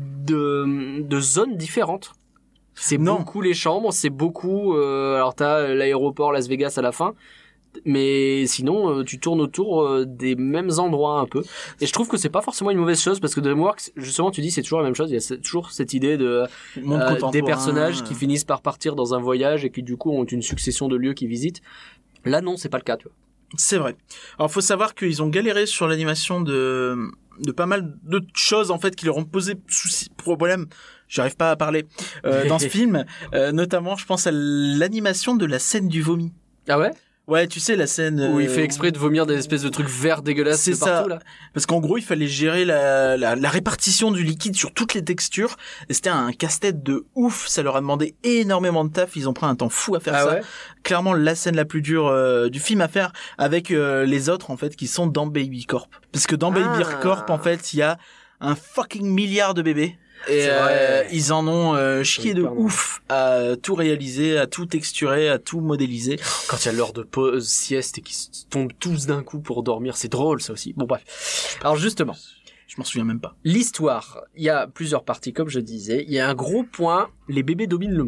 Speaker 1: de zones différentes. C'est beaucoup les chambres, c'est beaucoup. Alors t'as l'aéroport Las Vegas à la fin. Mais sinon tu tournes autour des mêmes endroits un peu et je trouve que c'est pas forcément une mauvaise chose parce que DreamWorks justement tu dis c'est toujours la même chose, il y a toujours cette idée de des personnages qui finissent par partir dans un voyage et qui du coup ont une succession de lieux qu'ils visitent. Là non, c'est pas le cas, tu vois.
Speaker 2: C'est vrai. Alors faut savoir qu'ils ont galéré sur l'animation de pas mal de choses en fait qui leur ont posé problème. J'arrive pas à parler dans ce film, notamment je pense à l'animation de la scène du vomi.
Speaker 1: Ah ouais?
Speaker 2: Ouais, tu sais, la scène
Speaker 1: où il fait exprès de vomir des espèces de trucs verts dégueulasses de partout, là.
Speaker 2: Parce qu'en gros, il fallait gérer la répartition du liquide sur toutes les textures. Et c'était un casse-tête de ouf. Ça leur a demandé énormément de taf. Ils ont pris un temps fou à faire ça. Ouais. Clairement, la scène la plus dure du film à faire avec les autres, en fait, qui sont dans Baby Corp. Parce que dans Baby Corp, en fait, il y a un fucking milliard de bébés. Et ils en ont chié de ouf à tout réaliser, à tout texturer, à tout modéliser.
Speaker 1: Quand il y a l'heure de pause, sieste et qu'ils tombent tous d'un coup pour dormir, c'est drôle ça aussi. Bon bref. Alors justement,
Speaker 2: je m'en souviens même pas.
Speaker 1: L'histoire, il y a plusieurs parties comme je disais. Il y a un gros point, les bébés dominent le monde.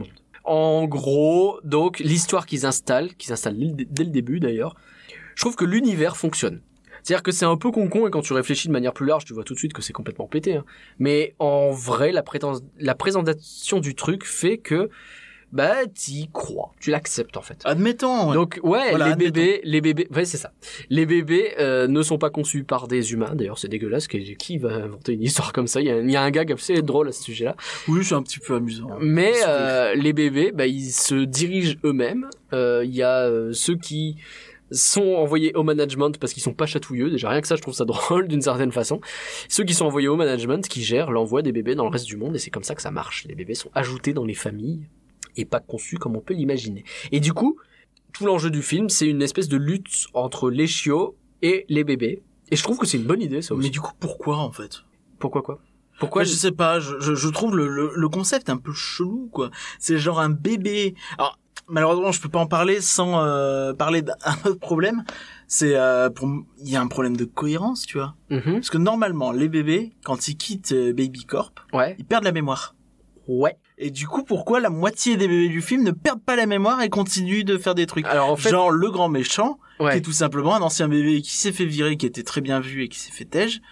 Speaker 1: En gros, donc l'histoire qu'ils installent dès le début d'ailleurs, je trouve que l'univers fonctionne. C'est-à-dire que c'est un peu con et quand tu réfléchis de manière plus large, tu vois tout de suite que c'est complètement pété. Hein. Mais en vrai, la présentation du truc fait que t'y crois, tu l'acceptes en fait.
Speaker 2: Admettons. Ouais.
Speaker 1: Donc voilà, les bébés, ouais c'est ça. Les bébés ne sont pas conçus par des humains. D'ailleurs, c'est dégueulasse. Qui va inventer une histoire comme ça ? Il y a un gag assez drôle à ce sujet-là.
Speaker 2: Oui, c'est un petit peu amusant.
Speaker 1: Mais les bébés, ils se dirigent eux-mêmes. Il y a ceux qui sont envoyés au management parce qu'ils sont pas chatouilleux. Déjà, rien que ça, je trouve ça drôle d'une certaine façon. Ceux qui sont envoyés au management qui gèrent l'envoi des bébés dans le reste du monde et c'est comme ça que ça marche. Les bébés sont ajoutés dans les familles et pas conçus comme on peut l'imaginer. Et du coup, tout l'enjeu du film, c'est une espèce de lutte entre les chiots et les bébés. Et je trouve que c'est une bonne idée, ça aussi.
Speaker 2: Mais du coup, pourquoi en fait ?
Speaker 1: Pourquoi quoi ? Pourquoi
Speaker 2: je sais pas, je trouve le concept un peu chelou, quoi. C'est genre un bébé. Alors, malheureusement, je peux pas en parler sans parler d'un autre problème. C'est il y a un problème de cohérence, tu vois.
Speaker 1: Mm-hmm.
Speaker 2: Parce que normalement, les bébés, quand ils quittent Baby Corp, ils perdent la mémoire.
Speaker 1: Ouais.
Speaker 2: Et du coup, pourquoi la moitié des bébés du film ne perdent pas la mémoire et continuent de faire des trucs ?
Speaker 1: Alors en fait,
Speaker 2: genre le grand méchant, qui est tout simplement un ancien bébé qui s'est fait virer, qui était très bien vu et qui s'est fait tège,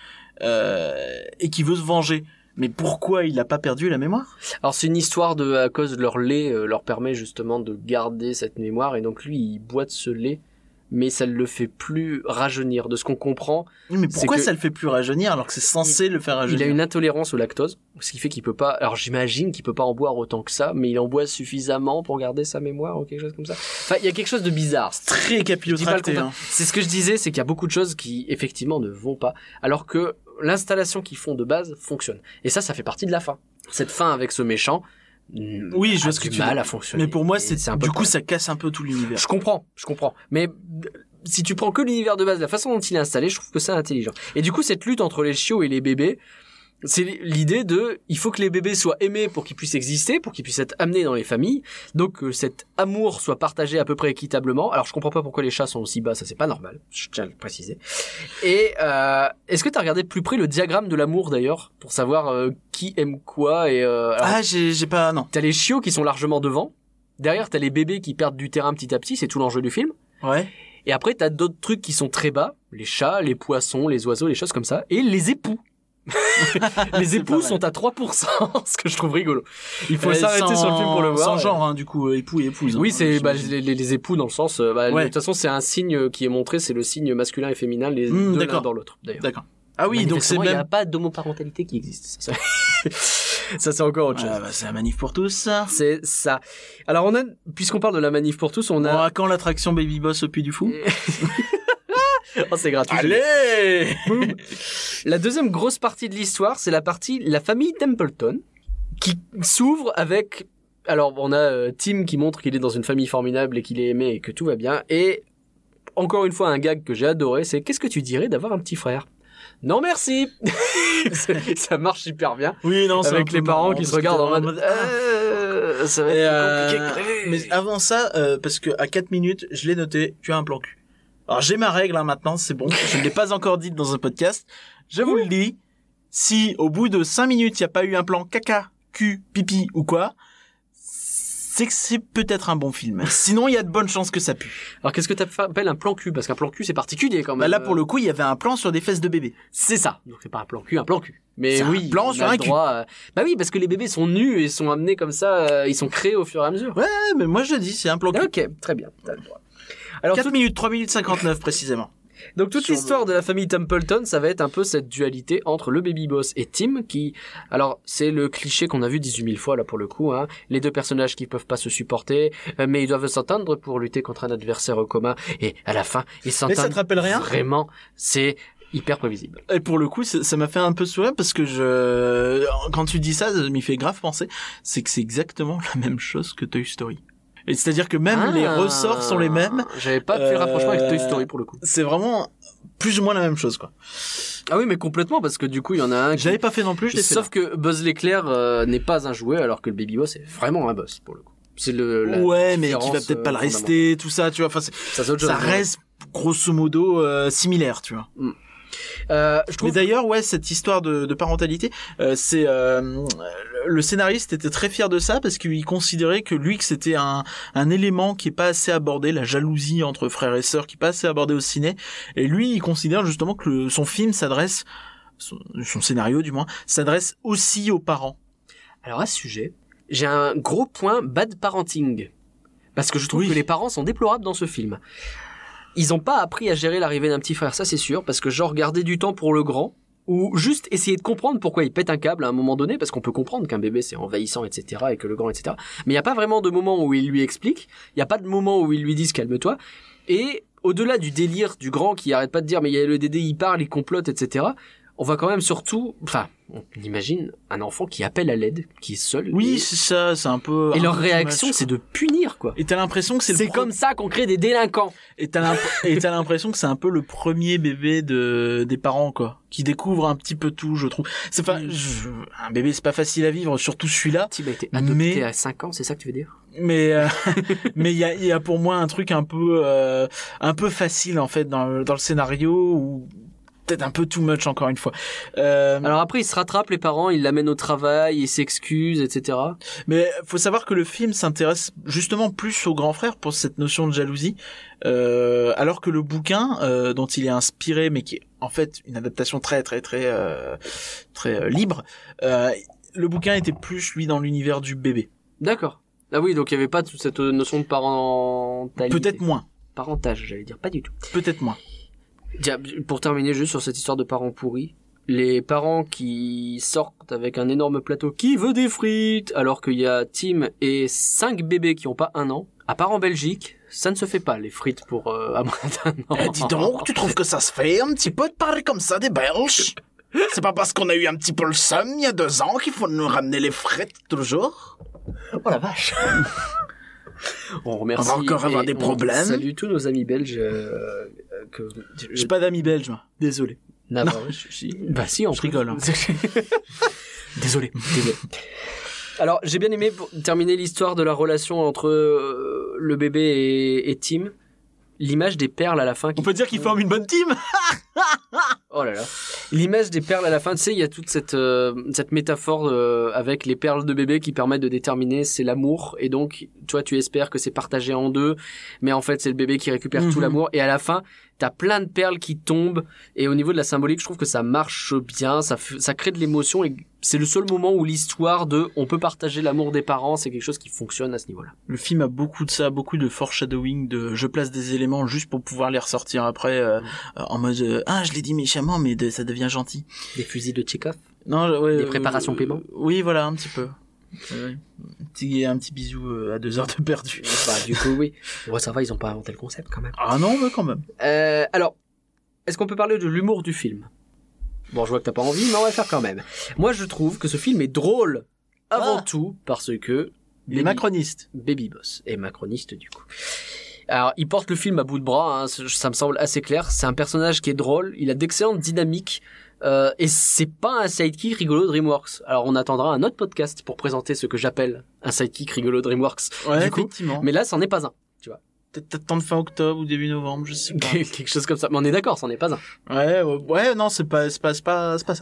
Speaker 2: et qui veut se venger. Mais pourquoi il a pas perdu la mémoire ?
Speaker 1: Alors c'est une histoire à cause de leur lait leur permet justement de garder cette mémoire et donc lui il boit de ce lait mais ça ne le fait plus rajeunir de ce qu'on comprend.
Speaker 2: Mais pourquoi ça le fait plus rajeunir alors que c'est censé le faire rajeunir ?
Speaker 1: Il a une intolérance au lactose, ce qui fait qu'il peut pas, alors j'imagine qu'il peut pas en boire autant que ça, mais il en boit suffisamment pour garder sa mémoire ou quelque chose comme ça. Enfin, il y a quelque chose de bizarre.
Speaker 2: Très capillotracté.
Speaker 1: C'est ce que je disais, c'est qu'il y a beaucoup de choses qui effectivement ne vont pas, alors que l'installation qu'ils font de base fonctionne. Et ça fait partie de la fin. Cette fin avec ce méchant,
Speaker 2: oui, je vois ce que tu
Speaker 1: mal à fonctionner.
Speaker 2: Mais pour moi, c'est un peu du coup, ça casse un peu tout l'univers.
Speaker 1: Je comprends. Mais si tu prends que l'univers de base, la façon dont il est installé, je trouve que c'est intelligent. Et du coup, cette lutte entre les chiots et les bébés, c'est l'idée il faut que les bébés soient aimés pour qu'ils puissent exister, pour qu'ils puissent être amenés dans les familles. Donc, cet amour soit partagé à peu près équitablement. Alors, je comprends pas pourquoi les chats sont aussi bas, ça c'est pas normal. Je tiens à le préciser. Et, est-ce que t'as regardé de plus près le diagramme de l'amour d'ailleurs, pour savoir qui aime quoi et, alors,
Speaker 2: j'ai pas, non.
Speaker 1: T'as les chiots qui sont largement devant. Derrière, t'as les bébés qui perdent du terrain petit à petit, c'est tout l'enjeu du film.
Speaker 2: Ouais.
Speaker 1: Et après, t'as d'autres trucs qui sont très bas. Les chats, les poissons, les oiseaux, les choses comme ça. Et les époux. Les époux sont à 3%, ce que je trouve rigolo. Il faut s'arrêter sur le film pour le voir.
Speaker 2: Sans genre, hein, du coup, époux et épouse.
Speaker 1: Oui, c'est les époux dans le sens. De toute façon, c'est un signe qui est montré, c'est le signe masculin et féminin, les deux l'un dans l'autre. D'ailleurs.
Speaker 2: D'accord. Ah oui, donc c'est même.
Speaker 1: Il n'y a pas d'homoparentalité qui existe. Ça c'est encore autre chose.
Speaker 2: C'est la manif pour tous, ça.
Speaker 1: C'est ça. Alors puisqu'on parle de la manif pour tous, on a.
Speaker 2: À quand l'attraction Baby Boss au Puy du Fou?
Speaker 1: Oh, c'est gratuit.
Speaker 2: Allez!
Speaker 1: La deuxième grosse partie de l'histoire, c'est la famille Templeton, qui s'ouvre avec, alors, on a Tim qui montre qu'il est dans une famille formidable et qu'il est aimé et que tout va bien. Et, encore une fois, un gag que j'ai adoré, c'est qu'est-ce que tu dirais d'avoir un petit frère? Non, merci! Ça marche super bien.
Speaker 2: Oui, non, c'est
Speaker 1: avec les parents qui se regardent en mode, ça va être compliqué.
Speaker 2: Mais avant ça, parce que à 4 minutes, je l'ai noté, tu as un plan cul. Alors j'ai ma règle maintenant, c'est bon, je ne l'ai pas encore dite dans un podcast. Je vous le dis, si au bout de 5 minutes, il n'y a pas eu un plan caca, cul, pipi ou quoi, c'est que c'est peut-être un bon film. Sinon, il y a de bonnes chances que ça pue.
Speaker 1: Alors qu'est-ce que tu appelles un plan cul? Parce qu'un plan cul, c'est particulier quand même.
Speaker 2: Là, pour le coup, il y avait un plan sur des fesses de bébé.
Speaker 1: C'est ça. Donc c'est pas un plan cul. Mais
Speaker 2: c'est
Speaker 1: oui,
Speaker 2: un plan sur un cul.
Speaker 1: Bah oui, parce que les bébés sont nus et sont amenés comme ça, ils sont créés au fur et à mesure.
Speaker 2: Ouais, mais moi je dis, c'est un plan cul.
Speaker 1: Ok, très bien, t'as le droit. Alors,
Speaker 2: 4 minutes, 3 minutes 59 précisément.
Speaker 1: Donc toute l'histoire de la famille Templeton, ça va être un peu cette dualité entre le baby boss et Tim qui, alors c'est le cliché qu'on a vu 18 000 fois là pour le coup, hein, les deux personnages qui peuvent pas se supporter, mais ils doivent s'entendre pour lutter contre un adversaire commun et à la fin ils s'entendent.
Speaker 2: Mais ça te rappelle rien?
Speaker 1: Vraiment, c'est hyper prévisible.
Speaker 2: Et pour le coup, ça m'a fait un peu sourire parce que quand tu dis ça m'y fait grave penser, c'est que c'est exactement la même chose que Toy Story. Et c'est-à-dire que même les ressorts sont les mêmes.
Speaker 1: J'avais pas fait le rapprochement avec Toy Story pour le coup.
Speaker 2: C'est vraiment plus ou moins la même chose, quoi.
Speaker 1: Ah oui, mais complètement, parce que du coup, il y en a un
Speaker 2: J'avais pas fait non plus, je l'ai fait.
Speaker 1: Sauf que Buzz l'éclair n'est pas un jouet, alors que le Baby Boss est vraiment un boss, pour le coup. C'est
Speaker 2: ouais, mais qui va peut-être pas le rester, tout ça, tu vois. Enfin, ça reste grosso modo similaire, tu vois.
Speaker 1: Je trouve...
Speaker 2: Mais d'ailleurs, cette histoire de parentalité, c'est le scénariste était très fier de ça parce qu'il considérait que c'était un élément qui est pas assez abordé, la jalousie entre frères et sœurs qui est pas assez abordé au ciné. Et lui, il considère justement que son film s'adresse, son scénario du moins, s'adresse aussi aux parents.
Speaker 1: Alors à ce sujet, j'ai un gros point bad parenting. Parce que je trouve que les parents sont déplorables dans ce film. Ils ont pas appris à gérer l'arrivée d'un petit frère, ça c'est sûr, parce que genre garder du temps pour le grand, ou juste essayer de comprendre pourquoi il pète un câble à un moment donné, parce qu'on peut comprendre qu'un bébé c'est envahissant, etc., et que le grand, etc. Mais il y a pas vraiment de moment où il lui explique, il y a pas de moment où ils lui disent calme-toi, et au-delà du délire du grand qui arrête pas de dire mais il y a le Dédé, il parle, il complote, etc., on va quand même surtout, on imagine un enfant qui appelle à l'aide, qui est seul.
Speaker 2: Oui, c'est ça, c'est un peu...
Speaker 1: Et leur réaction, c'est de punir, quoi.
Speaker 2: Et t'as l'impression que c'est
Speaker 1: comme ça qu'on crée des délinquants.
Speaker 2: Et t'as l'impression que c'est un peu le premier bébé des parents, quoi. Qui découvre un petit peu tout, je trouve. C'est pas, un bébé, c'est pas facile à vivre, surtout celui-là.
Speaker 1: Tim a été adopté à 5 ans, c'est ça que tu veux dire?
Speaker 2: Mais il y a pour moi un truc un peu facile, en fait, dans le scénario, où peut-être un peu too much encore une fois.
Speaker 1: Alors après, ils se rattrapent, les parents, ils l'amènent au travail, ils s'excusent, etc.
Speaker 2: Mais faut savoir que le film s'intéresse justement plus au grand frère pour cette notion de jalousie, alors que le bouquin dont il est inspiré, mais qui est en fait une adaptation très libre, le bouquin était plus lui dans l'univers du bébé.
Speaker 1: D'accord. Ah oui, donc il y avait pas toute cette notion de parentalité.
Speaker 2: Peut-être moins.
Speaker 1: Parentage, j'allais dire, pas du tout.
Speaker 2: Peut-être moins.
Speaker 1: Pour terminer juste sur cette histoire de parents pourris, les parents qui sortent avec un énorme plateau qui veut des frites, alors qu'il y a Tim et 5 bébés qui ont pas 1 an, à part en Belgique, ça ne se fait pas les frites pour à moins d'1 an.
Speaker 2: Dis donc, tu trouves que ça se fait un petit peu de parler comme ça des Belges? C'est pas parce qu'on a eu un petit peu le seum il y a 2 ans qu'il faut nous ramener les frites toujours?
Speaker 1: Oh la vache. On remercie.
Speaker 2: On va encore avoir des problèmes.
Speaker 1: Salut tous nos amis belges.
Speaker 2: J'ai pas d'amis belges, moi. Désolé.
Speaker 1: Non. Bah si, on
Speaker 2: rigole. Hein.
Speaker 1: Désolé. Alors, j'ai bien aimé pour terminer l'histoire de la relation entre le bébé et Tim. L'image des perles à la fin.
Speaker 2: On peut dire qu'ils forment une bonne team.
Speaker 1: Oh là là. L'image des perles à la fin, tu sais, il y a toute cette métaphore avec les perles de bébé qui permettent de déterminer c'est l'amour, et donc toi tu espères que c'est partagé en deux, mais en fait c'est le bébé qui récupère tout l'amour, et à la fin t'as plein de perles qui tombent, et au niveau de la symbolique je trouve que ça marche bien, ça crée de l'émotion, et c'est le seul moment où l'histoire de on peut partager l'amour des parents, c'est quelque chose qui fonctionne à ce niveau-là.
Speaker 2: Le film a beaucoup de ça, beaucoup de foreshadowing, de je place des éléments juste pour pouvoir les ressortir après en mode je l'ai dit méchamment mais ça devient gentil.
Speaker 1: Des fusils de Tchekhov.
Speaker 2: Non,
Speaker 1: des préparations paiement.
Speaker 2: Oui, voilà, un petit peu. Un petit bisou à 2 heures de perdu.
Speaker 1: Bah du coup oui. Ouais, ça va, ils ont pas inventé le concept quand même.
Speaker 2: Ah non, mais quand même.
Speaker 1: Alors, est-ce qu'on peut parler de l'humour du film? Bon, je vois que t'as pas envie, mais on va le faire quand même. Moi, je trouve que ce film est drôle avant tout parce que
Speaker 2: il est macroniste.
Speaker 1: Baby Boss est macroniste du coup. Alors, il porte le film à bout de bras, hein, ça me semble assez clair. C'est un personnage qui est drôle, il a d'excellentes dynamiques, et c'est pas un sidekick rigolo DreamWorks. Alors, on attendra un autre podcast pour présenter ce que j'appelle un sidekick rigolo DreamWorks.
Speaker 2: Ouais,
Speaker 1: du coup.
Speaker 2: Effectivement.
Speaker 1: Mais là, c'en est pas un, tu vois.
Speaker 2: Peut-être t'attendre fin octobre ou début novembre, je sais pas.
Speaker 1: Quelque chose comme ça. Mais on est d'accord, c'en est pas un.
Speaker 2: Ouais, non, c'est pas ça.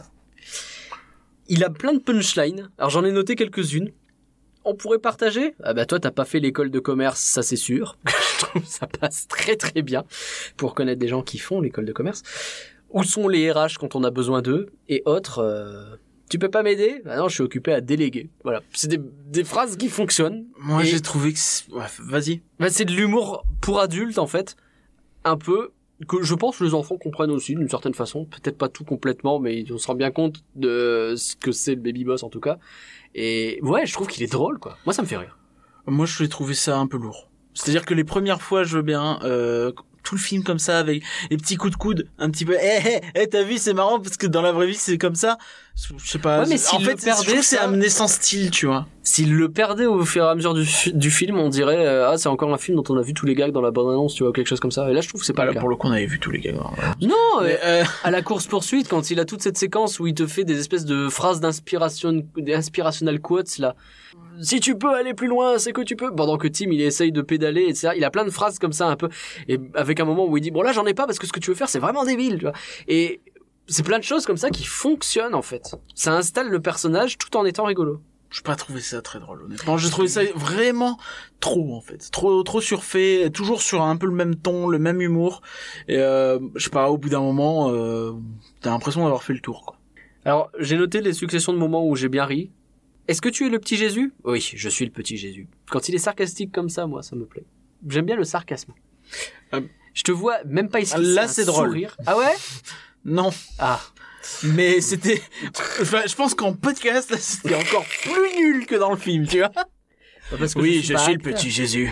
Speaker 1: Il a plein de punchlines. Alors, j'en ai noté quelques-unes. On pourrait partager? Ah bah toi t'as pas fait l'école de commerce, ça c'est sûr. Je trouve que ça passe très très bien pour connaître des gens qui font l'école de commerce. Où sont les RH quand on a besoin d'eux? Et autres, tu peux pas m'aider? Ah non, je suis occupé à déléguer. Voilà, c'est des phrases qui fonctionnent.
Speaker 2: Moi j'ai trouvé que vas-y.
Speaker 1: Bah, c'est de l'humour pour adultes en fait, un peu, que je pense que les enfants comprennent aussi d'une certaine façon, peut-être pas tout complètement, mais on se rend bien compte de ce que c'est le Baby Boss en tout cas. Et ouais, je trouve qu'il est drôle, quoi. Moi, ça me fait rire.
Speaker 2: Moi, je l'ai trouvé ça un peu lourd. C'est-à-dire que les premières fois, je veux bien tout le film comme ça, avec les petits coups de coude, un petit peu. T'as vu, c'est marrant parce que dans la vraie vie, c'est comme ça. Je sais pas.
Speaker 1: Ouais, mais
Speaker 2: en fait, je trouve que c'est amené sans style, tu vois.
Speaker 1: S'il le perdait au fur et à mesure du film, on dirait c'est encore un film dont on a vu tous les gags dans la bande-annonce, tu vois, quelque chose comme ça. Et là, je trouve que c'est pas
Speaker 2: là,
Speaker 1: le cas.
Speaker 2: Pour le coup, on avait vu tous les gags.
Speaker 1: Non, à la course-poursuite, quand il a toute cette séquence où il te fait des espèces de phrases d'inspirational quotes, là. Si tu peux aller plus loin, c'est que tu peux. Pendant que Tim, il essaye de pédaler, etc. Il a plein de phrases comme ça, un peu. Et avec un moment où il dit, bon là, j'en ai pas parce que ce que tu veux faire, c'est vraiment débile, tu vois. Et C'est plein de choses comme ça qui fonctionnent en fait. Ça installe le personnage tout en étant rigolo.
Speaker 2: Je n'ai pas trouvé ça très drôle, honnêtement. J'ai trouvé ça vraiment trop, en fait. Trop surfait, toujours sur un peu le même ton, le même humour. Et je sais pas, au bout d'un moment, t'as l'impression d'avoir fait le tour, quoi.
Speaker 1: Alors, j'ai noté les successions de moments où j'ai bien ri. Est-ce que tu es le petit Jésus ? Oui, je suis le petit Jésus. Quand il est sarcastique comme ça, moi, ça me plaît. J'aime bien le sarcasme. Je te vois même pas ici.
Speaker 2: Là, c'est drôle.
Speaker 1: Sourire. Ah ouais ?
Speaker 2: Non.
Speaker 1: Ah.
Speaker 2: Mais c'était... Enfin, je pense qu'en podcast, là, c'était encore plus nul que dans le film, tu vois.
Speaker 1: Parce que
Speaker 2: oui, je suis le petit Jésus.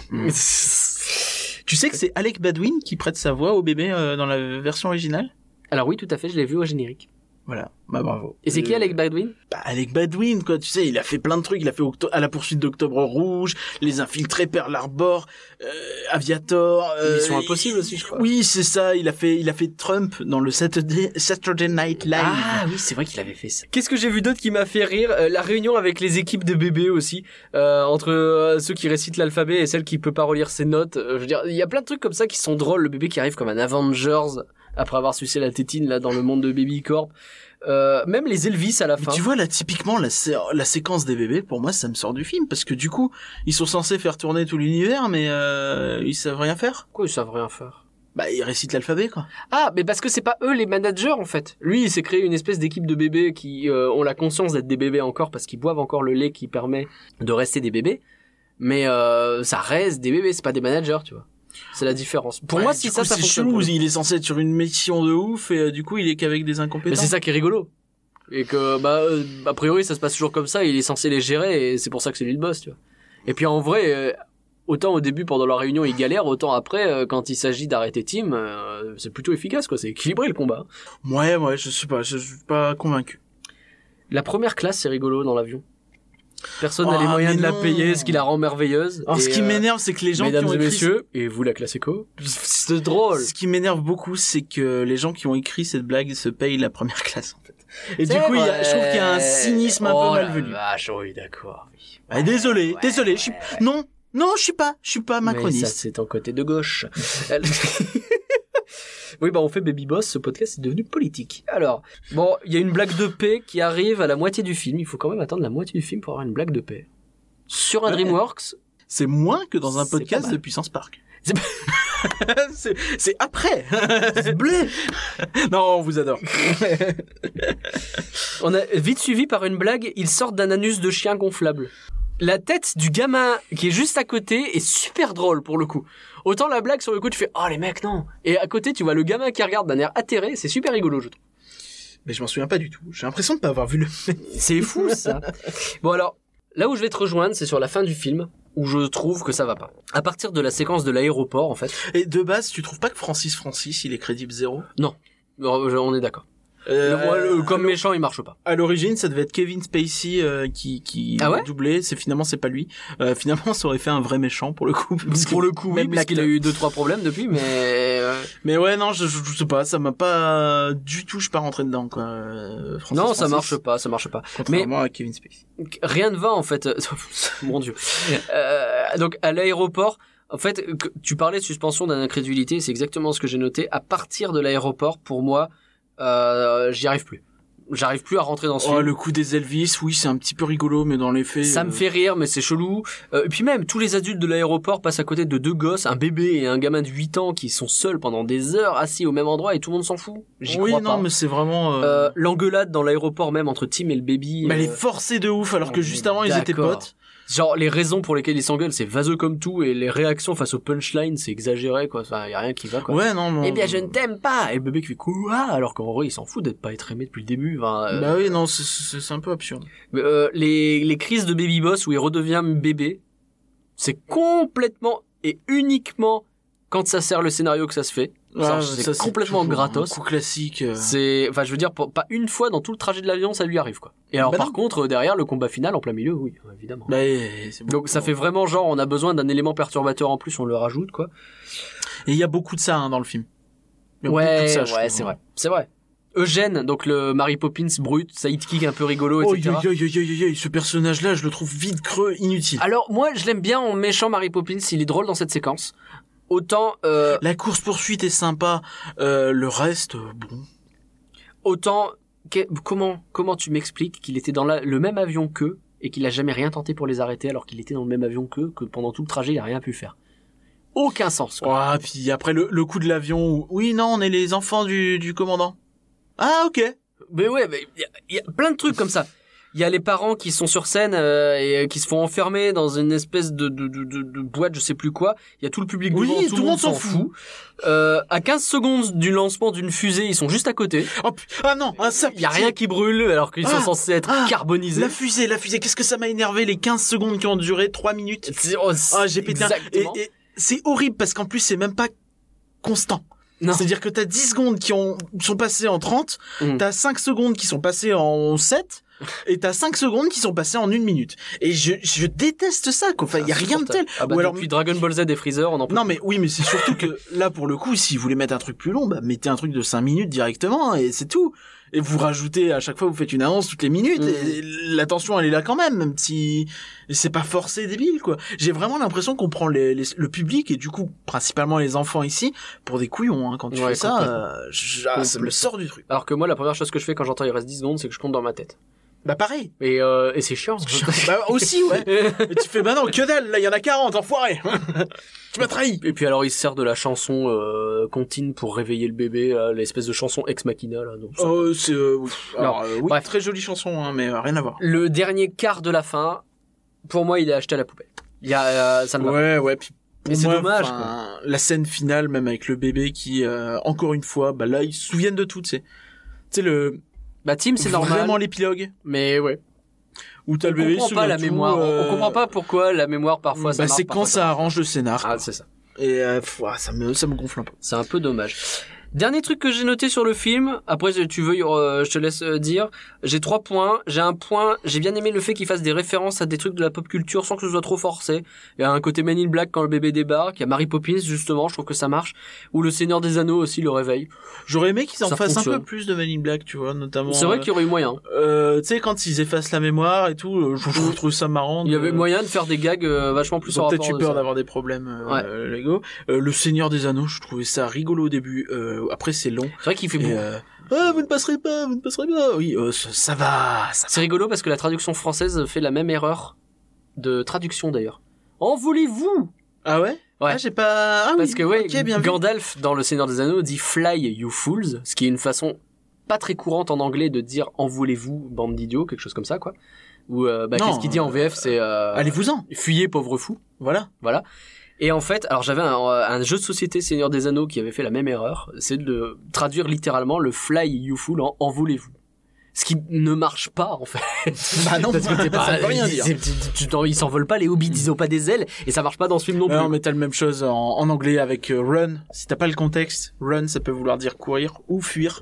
Speaker 2: Tu sais que c'est Alec Baldwin qui prête sa voix au bébé dans la version originale ?
Speaker 1: Alors oui, tout à fait, je l'ai vu au générique.
Speaker 2: Voilà, bah bravo.
Speaker 1: Et c'est qui Alec Baldwin ?
Speaker 2: Bah Alec Baldwin, quoi, tu sais, il a fait plein de trucs, il a fait À la poursuite d'Octobre Rouge, Les Infiltrés, Pearl Harbor, Aviator...
Speaker 1: Mission Impossible aussi, je crois.
Speaker 2: Oui, c'est ça, il a fait Trump dans le Saturday Night Live.
Speaker 1: Ah oui, c'est vrai qu'il avait fait ça. Qu'est-ce que j'ai vu d'autre qui m'a fait rire ? La réunion avec les équipes de bébés aussi, entre ceux qui récitent l'alphabet et celles qui peuvent pas relire ses notes. Je veux dire, il y a plein de trucs comme ça qui sont drôles. Le bébé qui arrive comme un Avengers après avoir sucé la tétine là dans le monde de Baby Corp. Même les Elvis à la fin.
Speaker 2: Tu vois là typiquement la séquence des bébés, pour moi ça me sort du film parce que du coup ils sont censés faire tourner tout l'univers mais ils savent rien faire.
Speaker 1: Quoi, ils savent rien faire ?
Speaker 2: Bah ils récitent l'alphabet quoi.
Speaker 1: Ah, mais parce que c'est pas eux les managers en fait. Lui il s'est créé une espèce d'équipe de bébés qui ont la conscience d'être des bébés encore parce qu'ils boivent encore le lait qui permet de rester des bébés. Mais ça reste des bébés, c'est pas des managers, tu vois. C'est la différence. Pour moi, si ça fonctionne.
Speaker 2: Chelou, il est censé être sur une mission de ouf et du coup, il est qu'avec des incompétents.
Speaker 1: Mais c'est ça qui est rigolo. Et que, a priori, ça se passe toujours comme ça, il est censé les gérer et c'est pour ça que c'est lui le boss, tu vois. Et puis en vrai, autant au début, pendant la réunion, il galère, autant après, quand il s'agit d'arrêter Tim, c'est plutôt efficace, quoi. C'est équilibré le combat.
Speaker 2: Ouais, je sais pas, je suis pas convaincu.
Speaker 1: La première classe, c'est rigolo dans l'avion. Personne n'a les moyens de la payer, ce qui la rend merveilleuse.
Speaker 2: Alors, ce qui m'énerve, c'est que les gens qui ont écrit...
Speaker 1: Mesdames et messieurs, et vous la classe éco, c'est drôle.
Speaker 2: Ce qui m'énerve beaucoup, c'est que les gens qui ont écrit cette blague se payent la première classe, en fait. Et du coup, je trouve qu'il y a un cynisme un peu malvenu.
Speaker 1: Vache, oui, d'accord, oui.
Speaker 2: Ah, désolé, je suis... Non, je suis pas macroniste.
Speaker 1: Mais ça, c'est ton côté de gauche. Oui, on fait Baby Boss, ce podcast est devenu politique. Alors, il y a une blague de paix qui arrive à la moitié du film. Il faut quand même attendre la moitié du film pour avoir une blague de paix. Sur un DreamWorks.
Speaker 2: C'est moins que dans un podcast de Puissance Park. C'est après. C'est blé. Non, on vous adore.
Speaker 1: On a vite suivi par une blague, ils sortent d'un anus de chien gonflable. La tête du gamin qui est juste à côté est super drôle pour le coup. Autant la blague sur le coup tu fais oh les mecs non. Et à côté tu vois le gamin qui regarde d'un air atterré, c'est super rigolo je trouve.
Speaker 2: Mais je m'en souviens pas du tout. J'ai l'impression de pas avoir vu le film.
Speaker 1: C'est fou ça. Bon alors, là où je vais te rejoindre, c'est sur la fin du film où je trouve que ça va pas. À partir de la séquence de l'aéroport en fait.
Speaker 2: Et de base, tu trouves pas que Francis il est crédible zéro ?
Speaker 1: Non. On est d'accord. Comme méchant, il marche pas.
Speaker 2: À l'origine, ça devait être Kevin Spacey qui doublé. Finalement, c'est pas lui. Finalement, ça aurait fait un vrai méchant pour le coup.
Speaker 1: Pour le coup, oui, parce qu'il a eu 2-3 problèmes depuis, mais.
Speaker 2: Mais ouais, non, je sais pas, ça m'a pas du tout. Je suis pas rentré dedans, quoi.
Speaker 1: Non, ça marche pas.
Speaker 2: Contrairement à Kevin Spacey.
Speaker 1: Rien ne va en fait. Mon Dieu. Donc à l'aéroport. En fait, tu parlais de suspension d'incrédulité, c'est exactement ce que j'ai noté. À partir de l'aéroport, pour moi, j'y arrive plus. J'arrive plus à rentrer dans ce film.
Speaker 2: Le coup des Elvis, oui, c'est un petit peu rigolo, mais dans les faits...
Speaker 1: Ça me fait rire, mais c'est chelou. Et puis même, tous les adultes de l'aéroport passent à côté de 2 gosses, un bébé et un gamin de 8 ans qui sont seuls pendant des heures, assis au même endroit, et tout le monde s'en fout. J'y crois pas.
Speaker 2: Mais c'est vraiment...
Speaker 1: L'engueulade dans l'aéroport même entre Tim et le baby...
Speaker 2: Mais elle est forcée de ouf, alors que juste avant, ils étaient potes.
Speaker 1: Genre, les raisons pour lesquelles ils s'engueulent, c'est vaseux comme tout, et les réactions face au punchline, c'est exagéré, quoi. Enfin, y a rien qui va, quoi.
Speaker 2: Ouais, non.
Speaker 1: Eh bien, je ne t'aime pas! Et le bébé qui fait quoi? Alors qu'en vrai, il s'en fout d'être pas être aimé depuis le début. Enfin,
Speaker 2: Bah oui, non, c'est un peu absurde.
Speaker 1: Les crises de Baby Boss où il redevient bébé, c'est complètement et uniquement quand ça sert le scénario que ça se fait. C'est complètement gratos.
Speaker 2: Un coup classique.
Speaker 1: Enfin, je veux dire, pas une fois dans tout le trajet de l'avion, ça lui arrive, quoi. Et alors, par contre, derrière, le combat final, en plein milieu, oui, évidemment. Donc, ça fait vraiment genre, on a besoin d'un élément perturbateur en plus, on le rajoute, quoi.
Speaker 2: Et il y a beaucoup de ça, dans le film.
Speaker 1: Ouais, c'est vrai. Eugène, donc le Mary Poppins brut, sidekick un peu rigolo, etc.
Speaker 2: Ce personnage-là, je le trouve vide, creux, inutile.
Speaker 1: Alors, moi, je l'aime bien en méchant Mary Poppins, il est drôle dans cette séquence. Autant
Speaker 2: la course poursuite est sympa, le reste bon.
Speaker 1: autant comment tu m'expliques qu'il était dans le même avion qu'eux et qu'il a jamais rien tenté pour les arrêter alors qu'il était dans le même avion qu'eux, que pendant tout le trajet il a rien pu faire. Aucun sens, quoi.
Speaker 2: Ah, puis après le coup de l'avion où... Oui, non, on est les enfants du commandant. Ah, ok.
Speaker 1: Mais ouais, mais il y a plein de trucs comme ça. Il y a les parents qui sont sur scène et qui se font enfermer dans une espèce de boîte, je sais plus quoi. Il y a tout le public devant, tout le monde s'en fout. À 15 secondes du lancement d'une fusée, ils sont juste à côté.
Speaker 2: Ah non, ça...
Speaker 1: Il y a rien qui brûle alors qu'ils sont censés être carbonisés.
Speaker 2: La fusée, qu'est-ce que ça m'a énervé, les 15 secondes qui ont duré 3 minutes. J'ai pété et c'est horrible parce qu'en plus c'est même pas constant. Non. C'est-à-dire que t'as 10 secondes qui sont passées en 30, t'as 5 secondes qui sont passées en 7, et t'as 5 secondes qui sont passées en 1 minute. Et je déteste ça, quoi. Enfin, il y a rien de tel.
Speaker 1: Ah bah, ou alors depuis Dragon Ball Z et Freezer, on en peut.
Speaker 2: Non, mais oui, mais c'est surtout que là, pour le coup, si vous voulez mettre un truc plus long, bah, mettez un truc de 5 minutes directement, et c'est tout. Et vous rajoutez, à chaque fois, vous faites une annonce toutes les minutes, et la tension, elle est là quand même si c'est pas forcé débile, quoi. J'ai vraiment l'impression qu'on prend le public, et du coup, principalement les enfants ici, pour des couillons, hein. Quand tu fais ça, ça me sort du truc.
Speaker 1: Alors que moi, la première chose que je fais quand j'entends il reste 10 secondes, c'est que je compte dans ma tête.
Speaker 2: Bah pareil.
Speaker 1: Et c'est chiant.
Speaker 2: Bah aussi, ouais. Et tu fais, bah non, que dalle, là, il y en a 40, enfoiré. Tu m'as trahi.
Speaker 1: Et puis alors, il se sert de la chanson Contine pour réveiller le bébé, l'espèce de chanson Ex Machina, là. Donc,
Speaker 2: c'est... oui, bref. Très jolie chanson, hein, mais rien à voir.
Speaker 1: Le dernier quart de la fin, pour moi, il est acheté à la poubelle. Il y a, ça me
Speaker 2: va. Ouais, puis...
Speaker 1: Mais c'est dommage, quoi.
Speaker 2: La scène finale, même avec le bébé qui, encore une fois, bah là, ils se souviennent de tout, tu sais,
Speaker 1: Bah Tim, c'est normal.
Speaker 2: Vraiment l'épilogue.
Speaker 1: Mais ouais.
Speaker 2: Où t'as le bébé,
Speaker 1: on comprend pas la mémoire. On comprend pas pourquoi la mémoire parfois ça marche.
Speaker 2: C'est quand ça arrange le scénar.
Speaker 1: Ah, c'est ça.
Speaker 2: Et ça me gonfle un peu.
Speaker 1: C'est un peu dommage. Dernier truc que j'ai noté sur le film, après tu veux, je te laisse dire. J'ai 3 points. J'ai un point, j'ai bien aimé le fait qu'il fasse des références à des trucs de la pop culture sans que ce soit trop forcé. Il y a un côté Men in Black quand le bébé débarque. Il y a Mary Poppins justement, je trouve que ça marche. Ou le Seigneur des Anneaux aussi, le réveil.
Speaker 2: J'aurais aimé qu'ils en fassent un peu plus de Men in Black, tu vois, notamment.
Speaker 1: C'est vrai qu'il y aurait eu moyen.
Speaker 2: Tu sais, quand ils effacent la mémoire et tout, je trouve ça marrant.
Speaker 1: Il y avait moyen de faire des gags vachement plus en rapport.
Speaker 2: Peut-être eu peur d'avoir des problèmes, Lego. Le Seigneur des Anneaux, je trouvais ça rigolo au début. Après, c'est long.
Speaker 1: C'est vrai qu'il fait beau.
Speaker 2: Vous ne passerez pas. Oui, ça va.
Speaker 1: C'est rigolo parce que la traduction française fait la même erreur de traduction d'ailleurs. En voulez-vous?
Speaker 2: Ah ouais? Ouais. Ah, j'ai pas...
Speaker 1: Parce que ouais,
Speaker 2: okay,
Speaker 1: Gandalf dans Le Seigneur des Anneaux dit Fly you fools, ce qui est une façon pas très courante en anglais de dire en voulez-vous, bande d'idiots, quelque chose comme ça, quoi. Ou qu'est-ce qu'il dit en VF, c'est
Speaker 2: allez-vous-en.
Speaker 1: Fuyez pauvres fous.
Speaker 2: Voilà.
Speaker 1: Et en fait, alors j'avais un jeu de société Seigneur des Anneaux qui avait fait la même erreur, c'est de traduire littéralement le Fly you fool en voulez-vous. Ce qui ne marche pas, en fait.
Speaker 2: Bah non, parce que ça veut rien dire.
Speaker 1: Ils s'envolent pas, les hobbits, ils ont pas des ailes, et ça marche pas dans ce film non plus.
Speaker 2: Non, mais t'as la même chose en anglais avec run. Si t'as pas le contexte, run, ça peut vouloir dire courir ou fuir.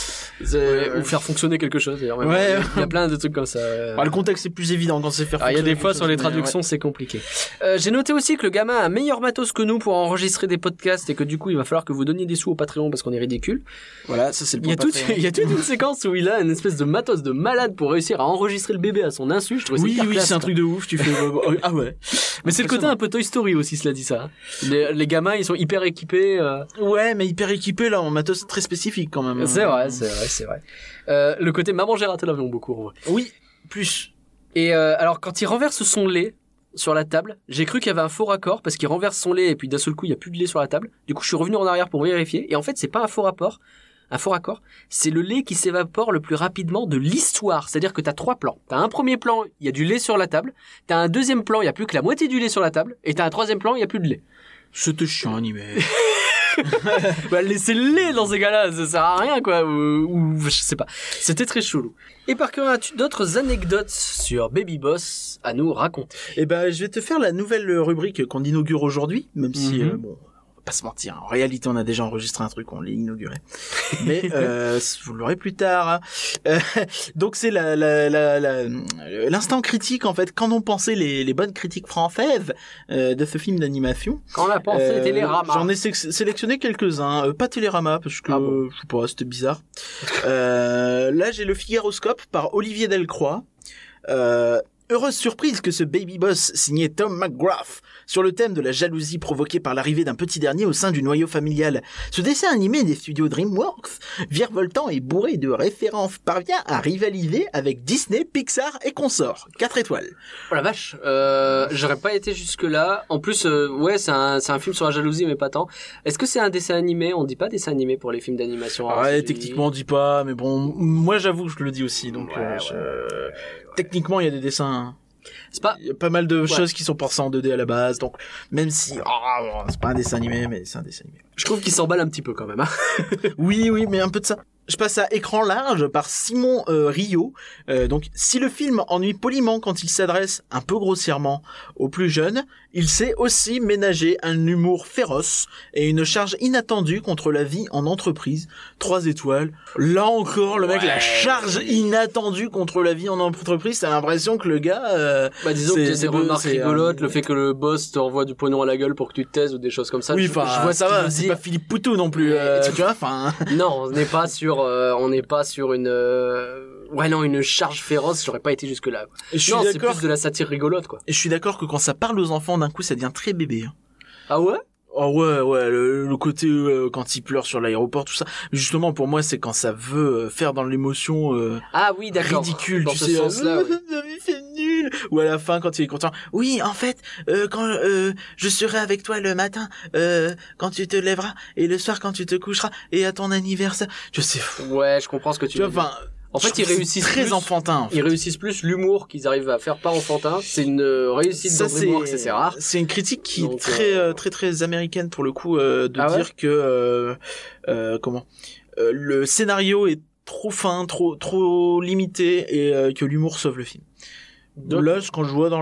Speaker 1: Ou faire fonctionner quelque chose, d'ailleurs.
Speaker 2: Ouais.
Speaker 1: Il y a plein de trucs comme ça.
Speaker 2: Le contexte est plus évident quand c'est faire fonctionner.
Speaker 1: Il y a des fois, sur les traductions, c'est compliqué. J'ai noté aussi que le gamin a un meilleur matos que nous pour enregistrer des podcasts et que du coup, il va falloir que vous donniez des sous au Patreon parce qu'on est ridicule.
Speaker 2: Voilà, ça c'est le point.
Speaker 1: Il y a toute une séquence où il a une espèce de matos de malade pour réussir à enregistrer le bébé à son insu. Je trouve
Speaker 2: oui, c'est un truc de ouf. Tu fais ah ouais.
Speaker 1: Mais c'est le côté un peu Toy Story aussi, cela dit ça. Les gamins, ils sont hyper équipés.
Speaker 2: Ouais, mais hyper équipés là en matos très spécifique quand même.
Speaker 1: C'est vrai. Le côté maman j'ai raté l'avion beaucoup en vrai.
Speaker 2: Oui, plus.
Speaker 1: Et alors quand il renverse son lait sur la table, j'ai cru qu'il y avait un faux raccord parce qu'il renverse son lait et puis d'un seul coup il y a plus de lait sur la table. Du coup je suis revenu en arrière pour vérifier et en fait c'est pas un faux raccord, c'est le lait qui s'évapore le plus rapidement de l'histoire. C'est-à-dire que t'as 3 plans. T'as un premier plan, il y a du lait sur la table. T'as un deuxième plan, il y a plus que la moitié du lait sur la table. Et t'as un troisième plan, il y a plus de lait.
Speaker 2: C'était chiant animé.
Speaker 1: Bah, laissez-le dans ces cas-là, ça sert à rien, quoi, ou je sais pas. C'était très chelou. Et par contre, as-tu d'autres anecdotes sur Baby Boss à nous raconter?
Speaker 2: Eh ben, je vais te faire la nouvelle rubrique qu'on inaugure aujourd'hui, même si, bon, on va pas se mentir, en réalité, on a déjà enregistré un truc, on l'a inauguré. Mais, vous l'aurez plus tard, hein. Donc c'est l'instant critique, en fait, quand on pensait les bonnes critiques françaises, de ce film d'animation.
Speaker 1: Quand on a pensé Télérama.
Speaker 2: J'en ai sélectionné quelques-uns, pas Télérama, parce que, je sais pas, c'était bizarre. Là, j'ai le Figaroscope par Olivier Delcroix. Heureuse surprise que ce Baby Boss signé Tom McGrath sur le thème de la jalousie provoquée par l'arrivée d'un petit dernier au sein du noyau familial. Ce dessin animé des studios DreamWorks, virevoltant et bourré de références, parvient à rivaliser avec Disney, Pixar et consorts. 4 étoiles.
Speaker 1: Oh la vache, j'aurais pas été jusque là. En plus, ouais, c'est un film sur la jalousie, mais pas tant. Est-ce que c'est un dessin animé? On dit pas dessin animé pour les films d'animation.
Speaker 2: Ouais, techniquement on dit pas, mais bon, moi j'avoue, je le dis aussi, donc techniquement il y a des dessins. Il y a pas mal de choses qui sont pensées en 2D à la base, donc même si c'est pas un dessin animé, mais c'est un dessin animé.
Speaker 1: Je trouve qu'il s'emballe un petit peu quand même. Hein.
Speaker 2: oui, mais un peu de ça. Je passe à Écran large par Simon Rio. Donc, si le film ennuie poliment quand il s'adresse un peu grossièrement aux plus jeunes, il sait aussi ménager un humour féroce et une charge inattendue contre la vie en entreprise. 3 étoiles. Là encore, le mec, la charge inattendue contre la vie en entreprise, t'as l'impression que le gars...
Speaker 1: disons que c'est des remarques rigolotes, le fait que le boss te renvoie du pognon à la gueule pour que tu te taises ou des choses comme ça.
Speaker 2: Oui, enfin, je vois ça va, c'est pas Philippe Poutou non plus, tu vois, enfin...
Speaker 1: Non, on n'est pas sur une une charge féroce, j'aurais pas été jusque là. Non, c'est plus de la satire rigolote quoi.
Speaker 2: Et je suis d'accord que quand ça parle aux enfants d'un coup ça devient très bébé. Hein.
Speaker 1: Ah ouais?
Speaker 2: Oh ouais, le côté quand il pleure sur l'aéroport, tout ça. Justement, pour moi, c'est quand ça veut faire dans l'émotion
Speaker 1: ah oui, d'accord.
Speaker 2: Ridicule,
Speaker 1: dans
Speaker 2: tu
Speaker 1: ce
Speaker 2: sais.
Speaker 1: sens-là, oui.
Speaker 2: C'est nul. Ou à la fin, quand il est content. Oui, en fait, quand je serai avec toi le matin, quand tu te lèveras, et le soir quand tu te coucheras, et à ton anniversaire. Je sais.
Speaker 1: Ouais, je comprends ce que tu veux dire. En fait, ils réussissent
Speaker 2: très
Speaker 1: plus,
Speaker 2: enfantin. En fait.
Speaker 1: Ils réussissent plus l'humour qu'ils arrivent à faire pas enfantin. C'est une réussite dans DreamWorks, c'est rare.
Speaker 2: C'est une critique qui est très américaine pour le coup de dire que le scénario est trop fin, trop limité et que l'humour sauve le film. Donc, là, quand je vois dans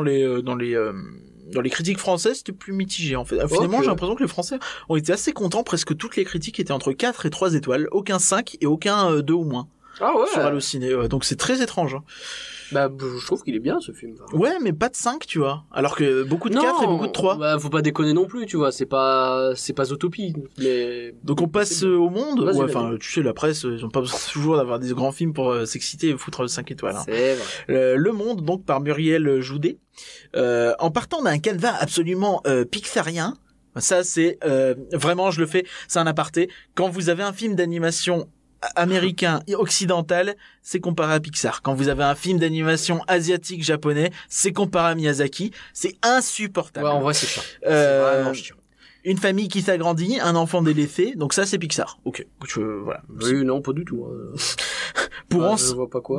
Speaker 2: les critiques françaises, c'était plus mitigé en fait. Finalement, j'ai l'impression que les Français ont été assez contents. Presque toutes les critiques étaient entre 4 et 3 étoiles, aucun 5 et aucun 2 ou moins.
Speaker 1: Ah ouais.
Speaker 2: Sur Allociné, donc c'est très étrange.
Speaker 1: Bah, je trouve qu'il est bien ce film.
Speaker 2: Ouais, mais pas de 5, tu vois. Alors que beaucoup de 4 et beaucoup de 3.
Speaker 1: Bah, faut pas déconner non plus, tu vois. C'est pas Zootopie. Mais...
Speaker 2: Donc on passe au monde. Ouais, enfin, tu sais, la presse, ils ont pas besoin toujours d'avoir des grands films pour s'exciter et foutre 5 étoiles. Hein.
Speaker 1: C'est vrai.
Speaker 2: Le Monde, donc par Muriel Joudet. En partant d'un canevas absolument pixarien. Ça, c'est vraiment, je le fais. C'est un aparté. Quand vous avez un film d'animation américain et occidental, c'est comparé à Pixar. Quand vous avez un film d'animation asiatique japonais, c'est comparé à Miyazaki. C'est insupportable.
Speaker 1: Ouais, en vrai, c'est chiant. C'est vraiment chiant.
Speaker 2: Une famille qui s'agrandit, un enfant délaissé, donc ça c'est Pixar. Ok, voilà.
Speaker 1: Oui, non, pas du tout. Je vois pas quoi.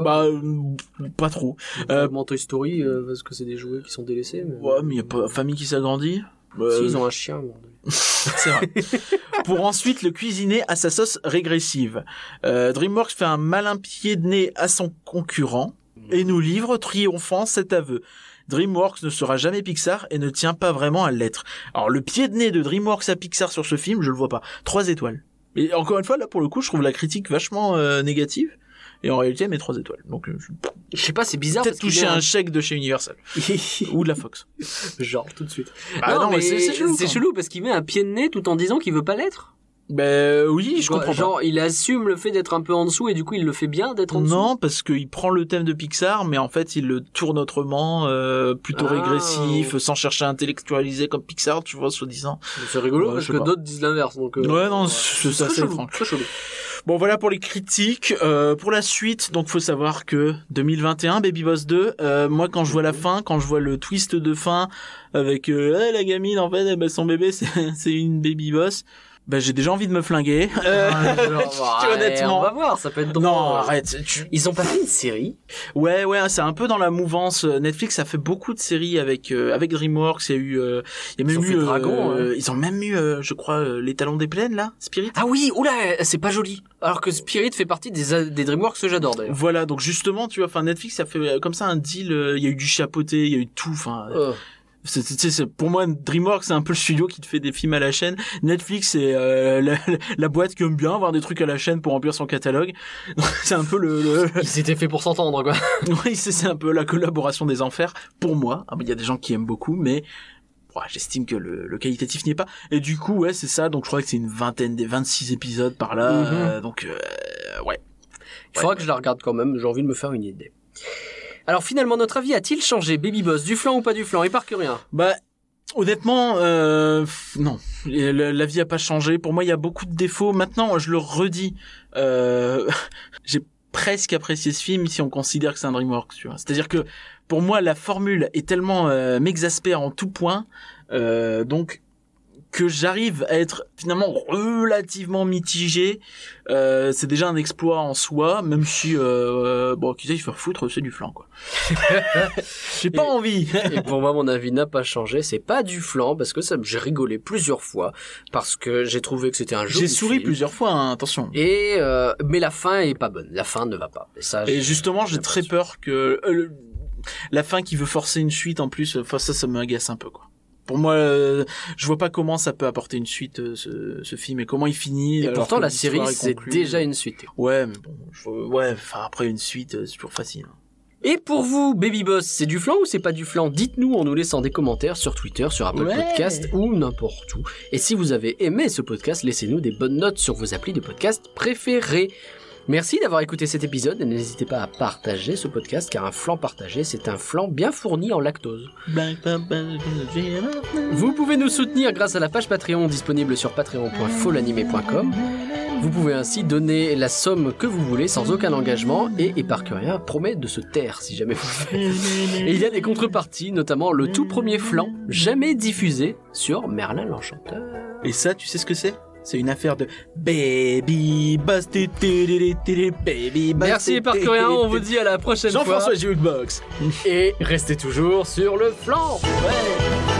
Speaker 2: Pas trop.
Speaker 1: Toy Story, parce que c'est des jouets qui sont délaissés. Mais...
Speaker 2: Ouais, mais y a pas famille qui s'agrandit.
Speaker 1: Si, ils ont un chien.
Speaker 2: C'est vrai. Pour ensuite le cuisiner à sa sauce régressive. DreamWorks fait un malin pied de nez à son concurrent et nous livre triomphant cet aveu. DreamWorks ne sera jamais Pixar et ne tient pas vraiment à l'être. Alors le pied de nez de DreamWorks à Pixar sur ce film, je le vois pas. 3 étoiles. Et encore une fois, là pour le coup, je trouve la critique vachement négative. Et en réalité, elle met 3 étoiles. Donc,
Speaker 1: je sais pas, c'est bizarre.
Speaker 2: Peut-être toucher un chèque de chez Universal. Ou de la Fox.
Speaker 1: Genre, tout de suite.
Speaker 2: Non, mais c'est chelou.
Speaker 1: C'est chelou parce qu'il met un pied de nez tout en disant qu'il veut pas l'être.
Speaker 2: Oui, je comprends.
Speaker 1: Genre, il assume le fait d'être un peu en dessous et du coup, il le fait bien d'être en dessous.
Speaker 2: Non, parce qu'il prend le thème de Pixar, mais en fait, il le tourne autrement, plutôt régressif, sans chercher à intellectualiser comme Pixar, tu vois, soi-disant.
Speaker 1: C'est rigolo parce que d'autres disent l'inverse. Donc,
Speaker 2: ouais, non, c'est assez étrange.
Speaker 1: Très chelou.
Speaker 2: Bon, voilà pour les critiques. Pour la suite, donc faut savoir que 2021, Baby Boss 2, moi quand je vois la fin, quand je vois le twist de fin avec la gamine en fait, son bébé c'est une Baby Boss. J'ai déjà envie de me flinguer. Honnêtement.
Speaker 1: On va voir, ça peut être drôle.
Speaker 2: Non, arrête.
Speaker 1: Ils ont pas fait une série?
Speaker 2: Ouais, c'est un peu dans la mouvance. Netflix a fait beaucoup de séries avec DreamWorks. Il y a même eu
Speaker 1: Dragon.
Speaker 2: Ils ont même eu, je crois, Les Talons des Plaines là, Spirit.
Speaker 1: Ah oui, oula, c'est pas joli. Alors que Spirit fait partie des DreamWorks que j'adore d'ailleurs.
Speaker 2: Voilà, donc justement, tu vois, enfin Netflix a fait comme ça un deal. Il y a eu du chapeauté, il y a eu tout. Enfin. C'est pour moi DreamWorks c'est un peu le studio qui te fait des films à la chaîne. Netflix c'est la boîte qui aime bien avoir des trucs à la chaîne pour remplir son catalogue. Donc, c'est un peu
Speaker 1: Ils s'étaient fait pour s'entendre quoi.
Speaker 2: Oui, c'est un peu la collaboration des enfers pour moi. Il y a des gens qui aiment beaucoup mais j'estime que le qualitatif n'y est pas. Et du coup ouais, c'est ça. Donc je crois que c'est une 26 épisodes par là. Donc ouais.
Speaker 1: Il faudra que je la regarde quand même, j'ai envie de me faire une idée. Alors finalement, notre avis a-t-il changé, Baby Boss, du flan ou pas du flan? Éparcurien.
Speaker 2: Bah, honnêtement, non. La vie a pas changé. Pour moi, il y a beaucoup de défauts. Maintenant, je le redis, j'ai presque apprécié ce film si on considère que c'est un DreamWorks, tu vois. C'est-à-dire que, pour moi, la formule est tellement m'exaspère en tout point, donc que j'arrive à être finalement relativement mitigé. C'est déjà un exploit en soi, même si qu'ils aillent faire foutre, c'est du flan, quoi. J'ai pas envie.
Speaker 1: Et pour moi, mon avis n'a pas changé. C'est pas du flan parce que j'ai rigolé plusieurs fois parce que j'ai trouvé que c'était un joli
Speaker 2: J'ai souri
Speaker 1: film.
Speaker 2: plusieurs fois, hein, attention.
Speaker 1: Et mais la fin est pas bonne. La fin ne va pas.
Speaker 2: Et justement, j'ai très peur que la fin qui veut forcer une suite en plus, ça me agace un peu, quoi. Pour moi, je vois pas comment ça peut apporter une suite, ce film, et comment il finit.
Speaker 1: Et pourtant, la série, c'est déjà une suite.
Speaker 2: Ouais, mais bon, après une suite, c'est toujours facile.
Speaker 1: Et pour vous, Baby Boss, c'est du flan ou c'est pas du flan? Dites-nous en nous laissant des commentaires sur Twitter, sur Apple Podcast ou n'importe où. Et si vous avez aimé ce podcast, laissez-nous des bonnes notes sur vos applis de podcast préférés. Merci d'avoir écouté cet épisode et n'hésitez pas à partager ce podcast car un flan partagé, c'est un flan bien fourni en lactose. Vous pouvez nous soutenir grâce à la page Patreon disponible sur patreon.folanimé.com. Vous pouvez ainsi donner la somme que vous voulez sans aucun engagement et Éparcurien promet de se taire si jamais vous le faites. Et il y a des contreparties, notamment le tout premier flan jamais diffusé sur Merlin l'Enchanteur.
Speaker 2: Et ça, tu sais ce que c'est? C'est une affaire de Baby Boss. Baby Boss.
Speaker 1: Merci Éparcurien, on vous dit à la prochaine fois.
Speaker 2: Jean-François Jukebox.
Speaker 1: Et restez toujours sur le flanc.
Speaker 2: Ouais.